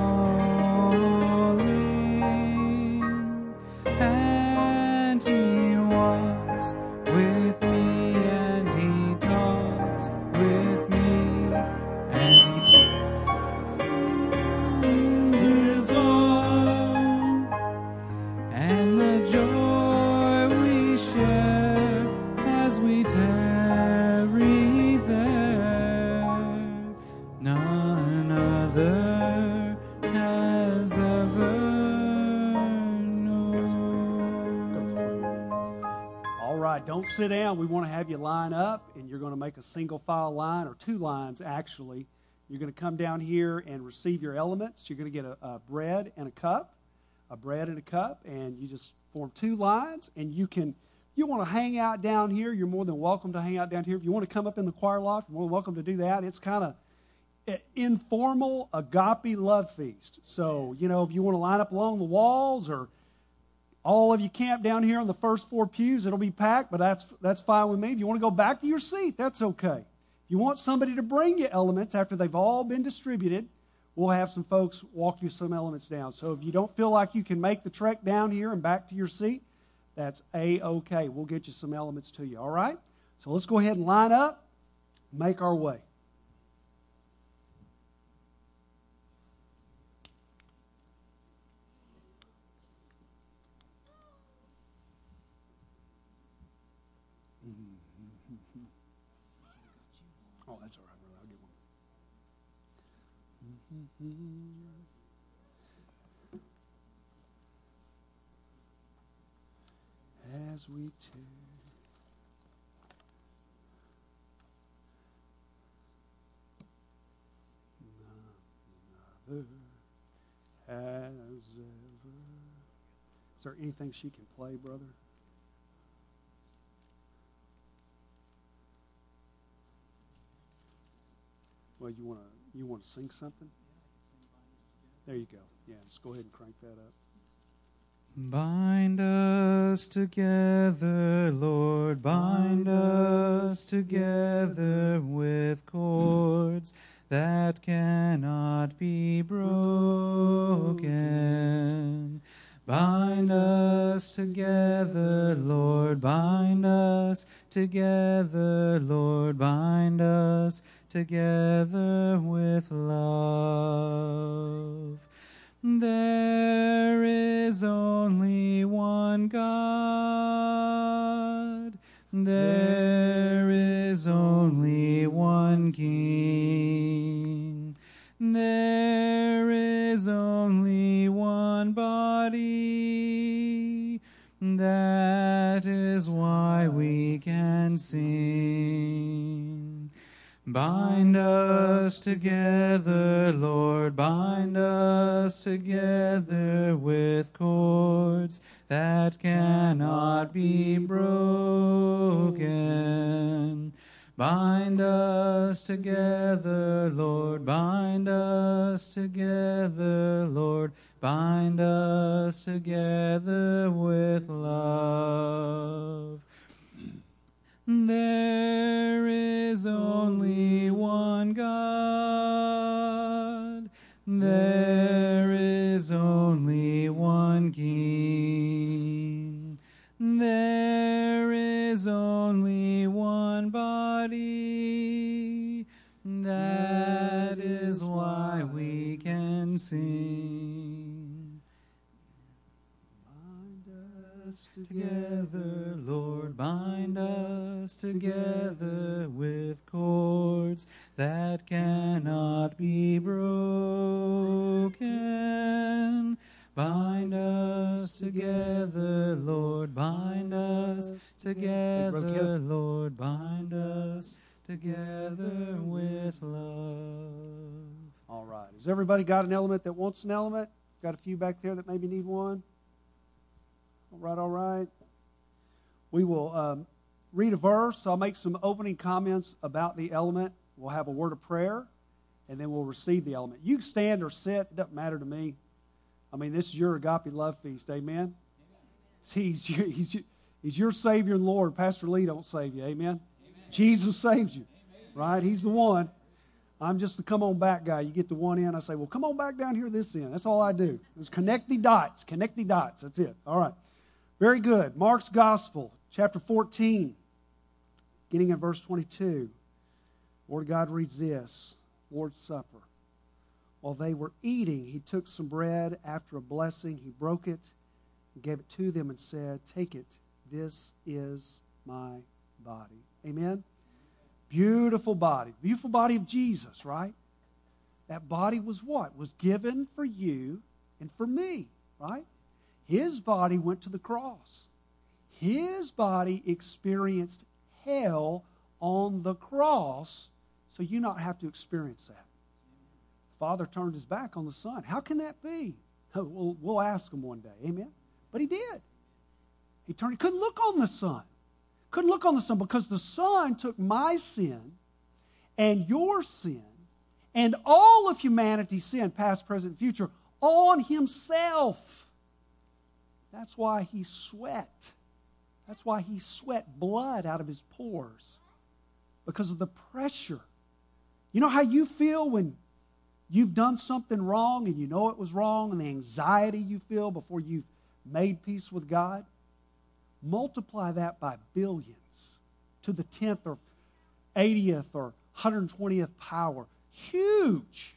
calling, and He walks with me, and He talks with me, and He tells me His own, and the joy we share as we tarry there, none other has ever known. All right, don't sit down. We want to have you line up, and you're going to make a single file line, or two lines actually. You're going to come down here and receive your elements. You're going to get a bread and a cup, and you just form two lines, and you want to hang out down here, you're more than welcome to hang out down here. If you want to come up in the choir loft, you're more than welcome to do that. It's kind of informal agape love feast. So, if you want to line up along the walls, or all of you camp down here on the first four pews, it'll be packed, but that's fine with me. If you want to go back to your seat, that's okay. If you want somebody to bring you elements after they've all been distributed, we'll have some folks walk you some elements down. So if you don't feel like you can make the trek down here and back to your seat, that's A-okay. We'll get you some elements to you, all right? So let's go ahead and line up, make our way. Oh, that's all right, brother. I'll get one. As we none other has ever. Is there anything she can play, brother? Well, you want to sing something? There you go. Yeah, just go ahead and crank that up. Bind us together, Lord, bind us together with cords that cannot be broken. Bind us together, Lord, bind us together, Lord, bind us together with love. There is only one God. There is only one King. There is only one body. That is why we can sing. Bind us together, Lord, bind us together with cords that cannot be broken. Bind us together, Lord, bind us together, Lord, bind us together with love. There is only one God. There is only one King. There is only one body. That is why we can sing. Bind us together, Lord, bind us together with cords that cannot be broken. Bind us together, Lord, bind us together, Lord, bind us together with love. All right. Has everybody got an element that wants an element? Got a few back there that maybe need one? All right, all right. We will read a verse. I'll make some opening comments about the element. We'll have a word of prayer, and then we'll receive the element. You can stand or sit. It doesn't matter to me. I mean, this is your agape love feast. Amen? He's your Savior and Lord. Pastor Lee don't save you. Amen? Amen. Jesus saves you. Amen. Right? He's the one. I'm just the come on back guy. You get the one end, I say, well, come on back down here this end. That's all I do. Just connect the dots. Connect the dots. That's it. All right. Very good. Mark's Gospel, chapter 14, beginning in verse 22. The Word of God reads this, Lord's Supper. While they were eating, he took some bread. After a blessing, he broke it and gave it to them and said, take it. This is my body. Amen? Beautiful body. Beautiful body of Jesus, right? That body was what? Was given for you and for me, right? His body went to the cross. His body experienced hell on the cross, so you not have to experience that. Father turned his back on the Son. How can that be? We'll ask him one day. Amen? But he did. He couldn't look on the Son. Couldn't look on the Son because the Son took my sin and your sin and all of humanity's sin, past, present, future, on himself. That's why he sweat. That's why he sweat blood out of his pores. Because of the pressure. You know how you feel when you've done something wrong and you know it was wrong, and the anxiety you feel before you've made peace with God? Multiply that by billions to the 10th or 80th or 120th power. Huge.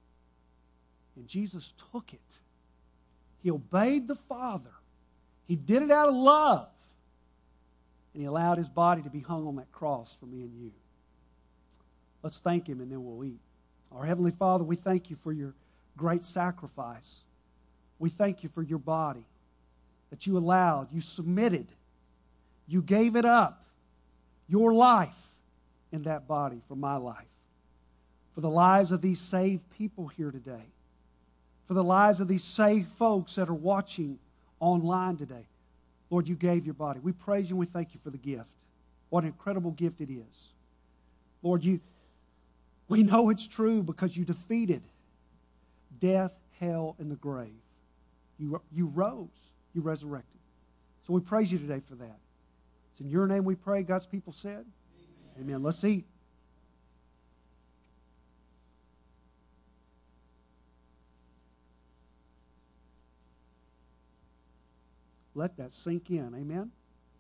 And Jesus took it. He obeyed the Father. He did it out of love. And he allowed his body to be hung on that cross for me and you. Let's thank him and then we'll eat. Our Heavenly Father, we thank you for your great sacrifice. We thank you for your body that you allowed, you submitted, you gave it up, your life in that body for my life, for the lives of these saved people here today, for the lives of these saved folks that are watching online today. Lord, you gave your body. We praise you and we thank you for the gift. What an incredible gift it is. Lord, we know it's true because you defeated death, hell, and the grave. You rose. You resurrected. So we praise you today for that. It's in your name we pray. God's people said, Amen. Amen. Let's eat. Let that sink in. Amen.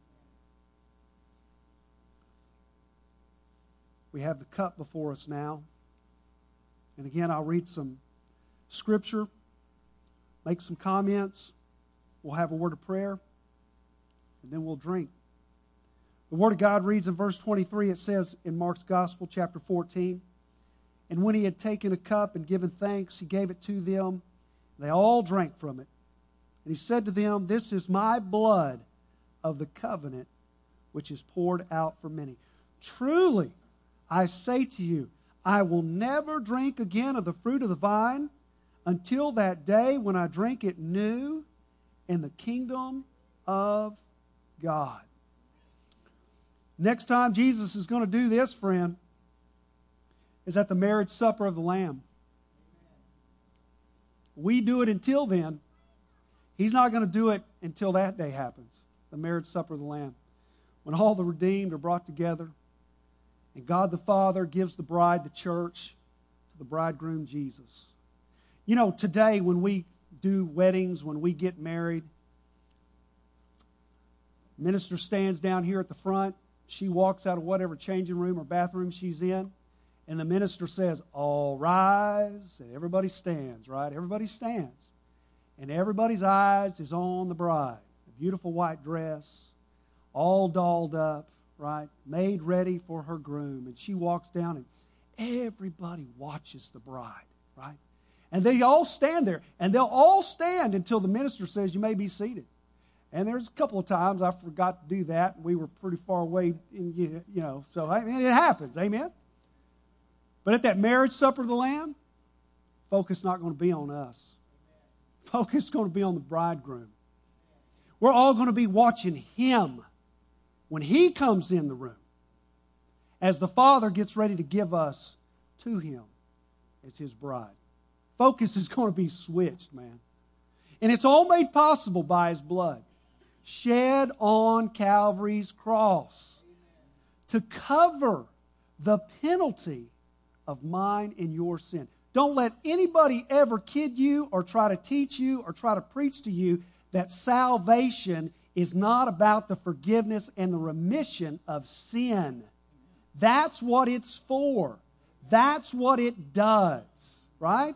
We have the cup before us now. And again, I'll read some scripture, make some comments. We'll have a word of prayer, and then we'll drink. The Word of God reads in verse 23, it says in Mark's Gospel, chapter 14, "And when he had taken a cup and given thanks, he gave it to them. They all drank from it. And he said to them, 'This is my blood of the covenant, which is poured out for many. Truly, I say to you, I will never drink again of the fruit of the vine until that day when I drink it new in the kingdom of God.'" Next time Jesus is going to do this, friend, is at the marriage supper of the Lamb. We do it until then. He's not going to do it until that day happens, the marriage supper of the Lamb, when all the redeemed are brought together and God the Father gives the bride, the church, to the bridegroom, Jesus. You know, today when we do weddings, when we get married, the minister stands down here at the front. She walks out of whatever changing room or bathroom she's in, and the minister says, "All rise," and everybody stands, right? Everybody stands. And everybody's eyes is on the bride. A beautiful white dress, all dolled up, right? Made ready for her groom. And she walks down and everybody watches the bride, right? And they all stand there. And they'll all stand until the minister says, "You may be seated." And there's a couple of times I forgot to do that. We were pretty far away, so I mean, it happens, amen? But at that marriage supper of the Lamb, focus is not going to be on us. Focus is going to be on the bridegroom. We're all going to be watching him when he comes in the room, as the Father gets ready to give us to him as his bride. Focus is going to be switched, man. And it's all made possible by his blood, shed on Calvary's cross to cover the penalty of mine and your sin. Don't let anybody ever kid you or try to teach you or try to preach to you that salvation is not about the forgiveness and the remission of sin. That's what it's for. That's what it does, right?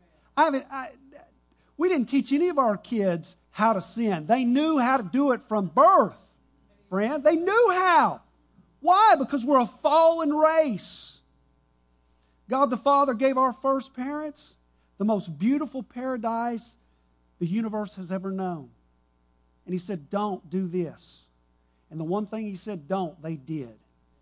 We didn't teach any of our kids how to sin. They knew how to do it from birth, friend. They knew how. Why? Because we're a fallen race. God the Father gave our first parents the most beautiful paradise the universe has ever known. And he said, "Don't do this." And the one thing he said, "Don't," they did.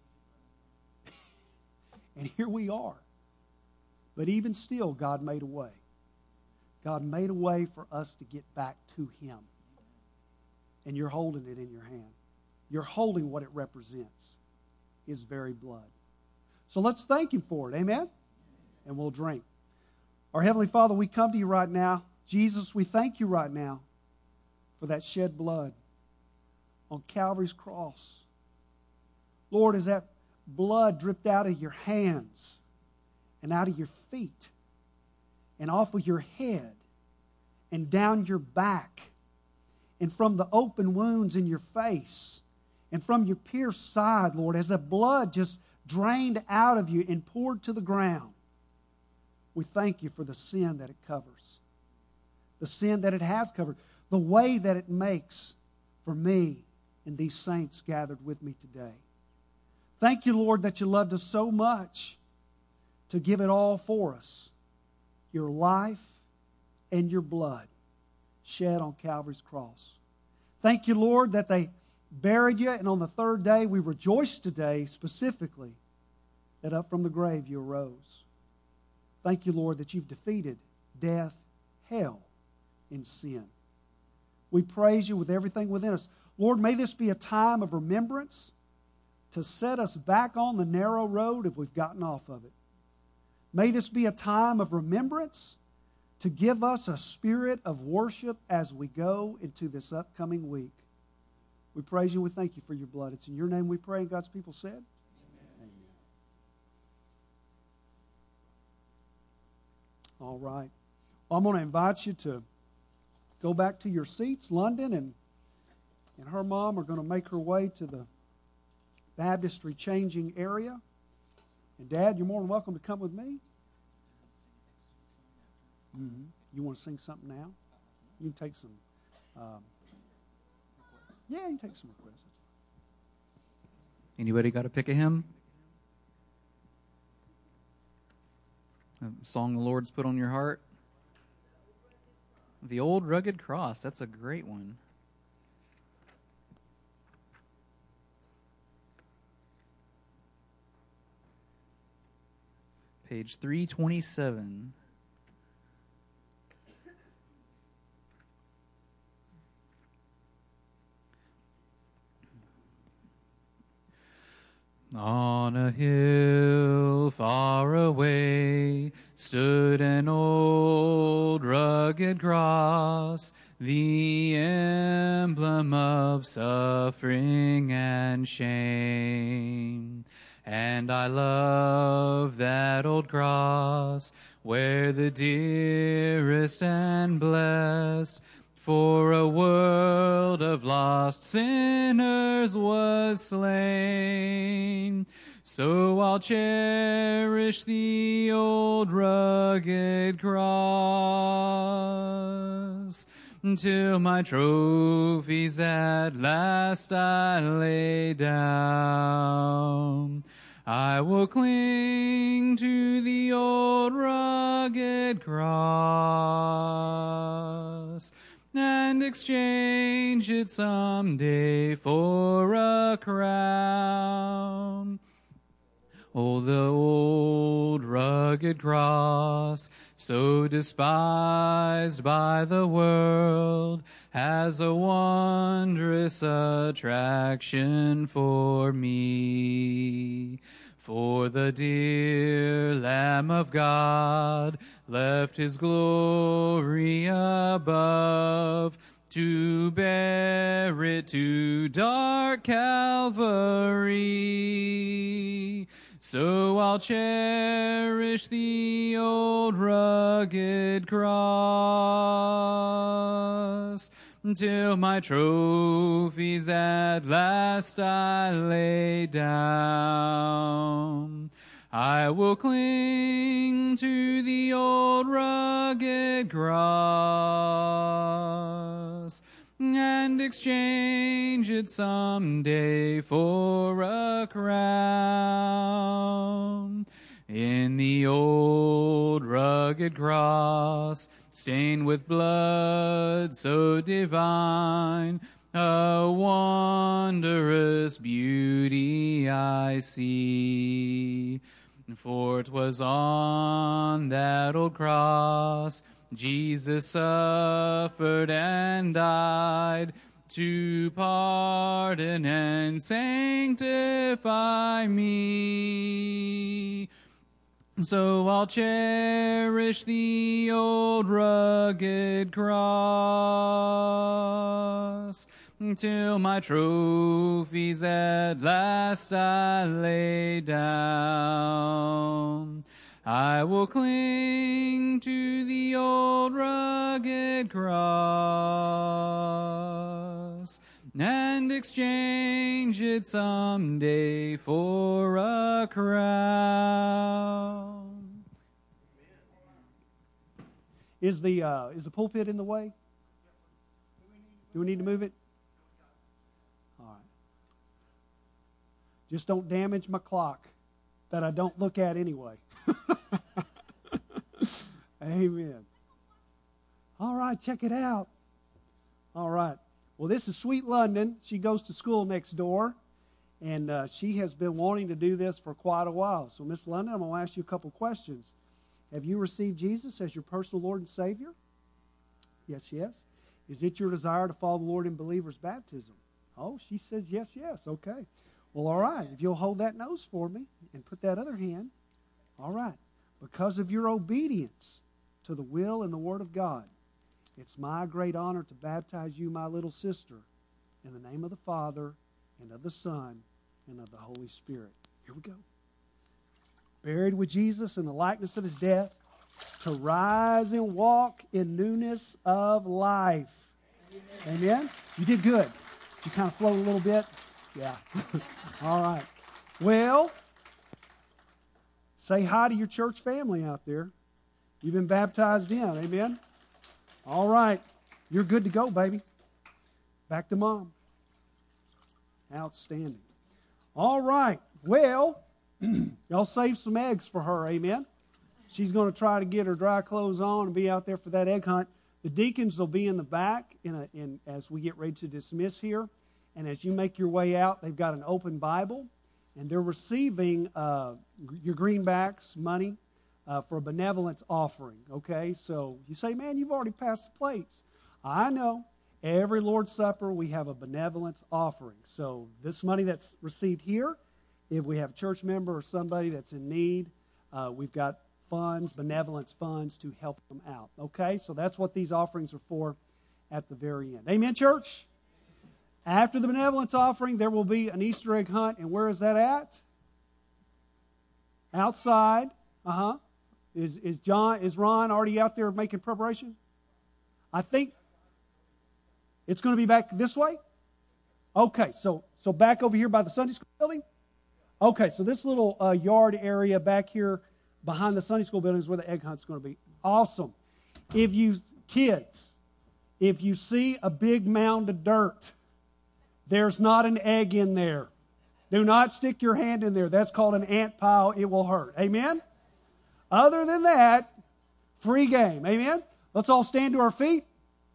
And here we are. But even still, God made a way. God made a way for us to get back to him. And you're holding it in your hand. You're holding what it represents, his very blood. So let's thank him for it. Amen? And we'll drink. Our Heavenly Father, we come to you right now. Jesus, we thank you right now for that shed blood on Calvary's cross. Lord, as that blood dripped out of your hands and out of your feet and off of your head and down your back and from the open wounds in your face and from your pierced side, Lord, as the blood just drained out of you and poured to the ground, we thank you for the sin that it covers, the sin that it has covered, the way that it makes for me and these saints gathered with me today. Thank you, Lord, that you loved us so much to give it all for us, your life and your blood shed on Calvary's cross. Thank you, Lord, that they buried you, and on the third day we rejoice today specifically that up from the grave you arose. Thank you, Lord, that you've defeated death, hell, and sin. We praise you with everything within us. Lord, may this be a time of remembrance to set us back on the narrow road if we've gotten off of it. May this be a time of remembrance to give us a spirit of worship as we go into this upcoming week. We praise you and we thank you for your blood. It's in your name we pray, and God's people said, Amen. All right. Well, I'm going to invite you to go back to your seats. London and her mom are going to make her way to the baptistry changing area. And Dad, you're more than welcome to come with me. Mm-hmm. You want to sing something now? You can take some. Yeah, you can take some requests. Anybody got to pick a hymn? A song the Lord's put on your heart? The Old Rugged Cross. That's a great one. Page 327. On a hill far away stood an old rugged cross, the emblem of suffering and shame. And I love that old cross where the dearest and blessed for a world of lost sinners was slain. So I'll cherish the old rugged cross until my trophies at last I lay down. I will cling to the old rugged cross and exchange it someday for a crown. Oh, the old rugged cross, so despised by the world, has a wondrous attraction for me. For the dear Lamb of God left his glory above to bear it to dark Calvary. So I'll cherish the old rugged cross until my trophies at last I lay down. I will cling to the old rugged cross and exchange it someday for a crown. In the old rugged cross, stained with blood so divine, a wondrous beauty I see. For 'twas on that old cross Jesus suffered and died to pardon and sanctify me. So I'll cherish the old rugged cross until my trophies at last I lay down. I will cling to the old rugged cross and exchange it someday for a crown. Is the pulpit in the way? Do we need to move it? All right. Just don't damage my clock that I don't look at anyway. Amen. All right, check it out. All right. Well, this is Sweet London. She goes to school next door, and she has been wanting to do this for quite a while. So, Miss London, I'm going to ask you a couple questions. Have you received Jesus as your personal Lord and Savior? Yes, yes. Is it your desire to follow the Lord in believer's baptism? Oh, she says yes, yes. Okay. Well, all right. If you'll hold that nose for me and put that other hand. All right. Because of your obedience to the will and the Word of God, it's my great honor to baptize you, my little sister, in the name of the Father, and of the Son, and of the Holy Spirit. Here we go. Buried with Jesus in the likeness of his death, to rise and walk in newness of life. Amen? You did good. Did you kind of float a little bit? Yeah. All right. Well, say hi to your church family out there. You've been baptized in. Amen? All right. You're good to go, baby. Back to Mom. Outstanding. All right. Well, y'all save some eggs for her, amen? She's going to try to get her dry clothes on and be out there for that egg hunt. The deacons will be in the back as we get ready to dismiss here. And as you make your way out, they've got an open Bible. And they're receiving your greenbacks money for a benevolence offering, okay? So you say, man, you've already passed the plates. I know. Every Lord's Supper, we have a benevolence offering. So this money that's received here, if we have a church member or somebody that's in need, we've got funds, benevolence funds to help them out. Okay, so that's what these offerings are for at the very end. Amen, church? After the benevolence offering, there will be an Easter egg hunt. And where is that at? Outside. Is Ron already out there making preparation? I think it's going to be back this way? Okay, so back over here by the Sunday school building? Okay, so this little yard area back here behind the Sunday school building is where the egg hunt's going to be. Awesome. Kids, if you see a big mound of dirt, there's not an egg in there. Do not stick your hand in there. That's called an ant pile. It will hurt. Amen? Other than that, free game. Amen? Let's all stand to our feet.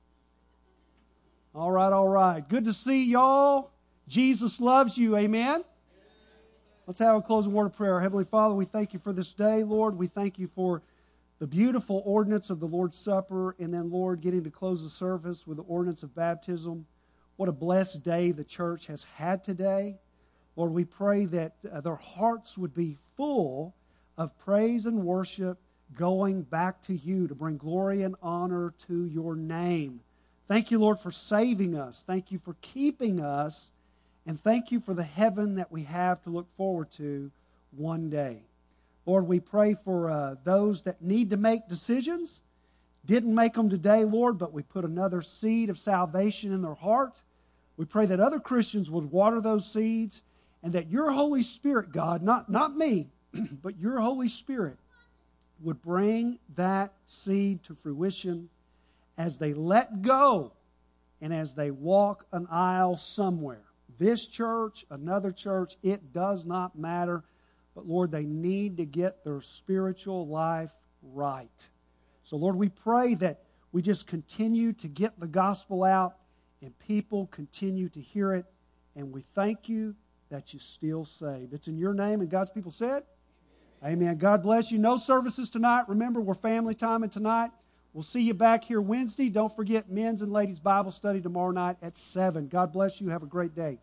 All right. Good to see y'all. Jesus loves you. Amen? Let's have a closing word of prayer. Heavenly Father, we thank you for this day, Lord. We thank you for the beautiful ordinance of the Lord's Supper, and then, Lord, getting to close the service with the ordinance of baptism. What a blessed day the church has had today. Lord, we pray that their hearts would be full of praise and worship going back to you to bring glory and honor to your name. Thank you, Lord, for saving us. Thank you for keeping us. And thank you for the heaven that we have to look forward to one day. Lord, we pray for those that need to make decisions. Didn't make them today, Lord, but we put another seed of salvation in their heart. We pray that other Christians would water those seeds and that your Holy Spirit, God, not me, but your Holy Spirit would bring that seed to fruition as they let go and as they walk an aisle somewhere. This church, another church, it does not matter. But Lord, they need to get their spiritual life right. So Lord, we pray that we just continue to get the gospel out and people continue to hear it. And we thank you that you still save. It's in your name, and God's people said, amen. God bless you. No services tonight. Remember, we're family time and tonight. We'll see you back here Wednesday. Don't forget men's and ladies' Bible study tomorrow night at 7. God bless you. Have a great day.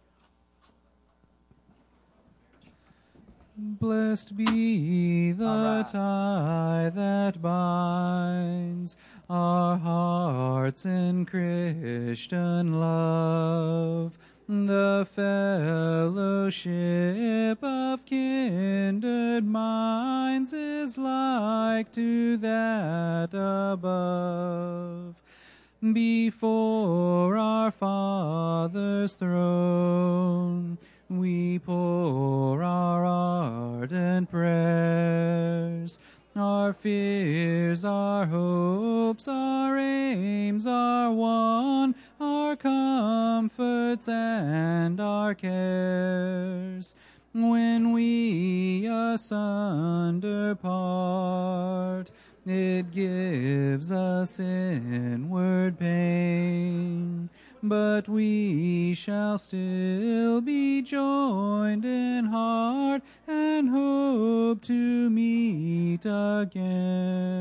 Blessed be the tie that binds our hearts in Christian love, the fellowship of kindred minds is like to that above. Before our Father's throne, we pour our ardent prayers, our fears, our hopes, our aims, our one, our comforts and our cares. When we asunder part, it gives us inward pain. But we shall still be joined in heart and hope to meet again.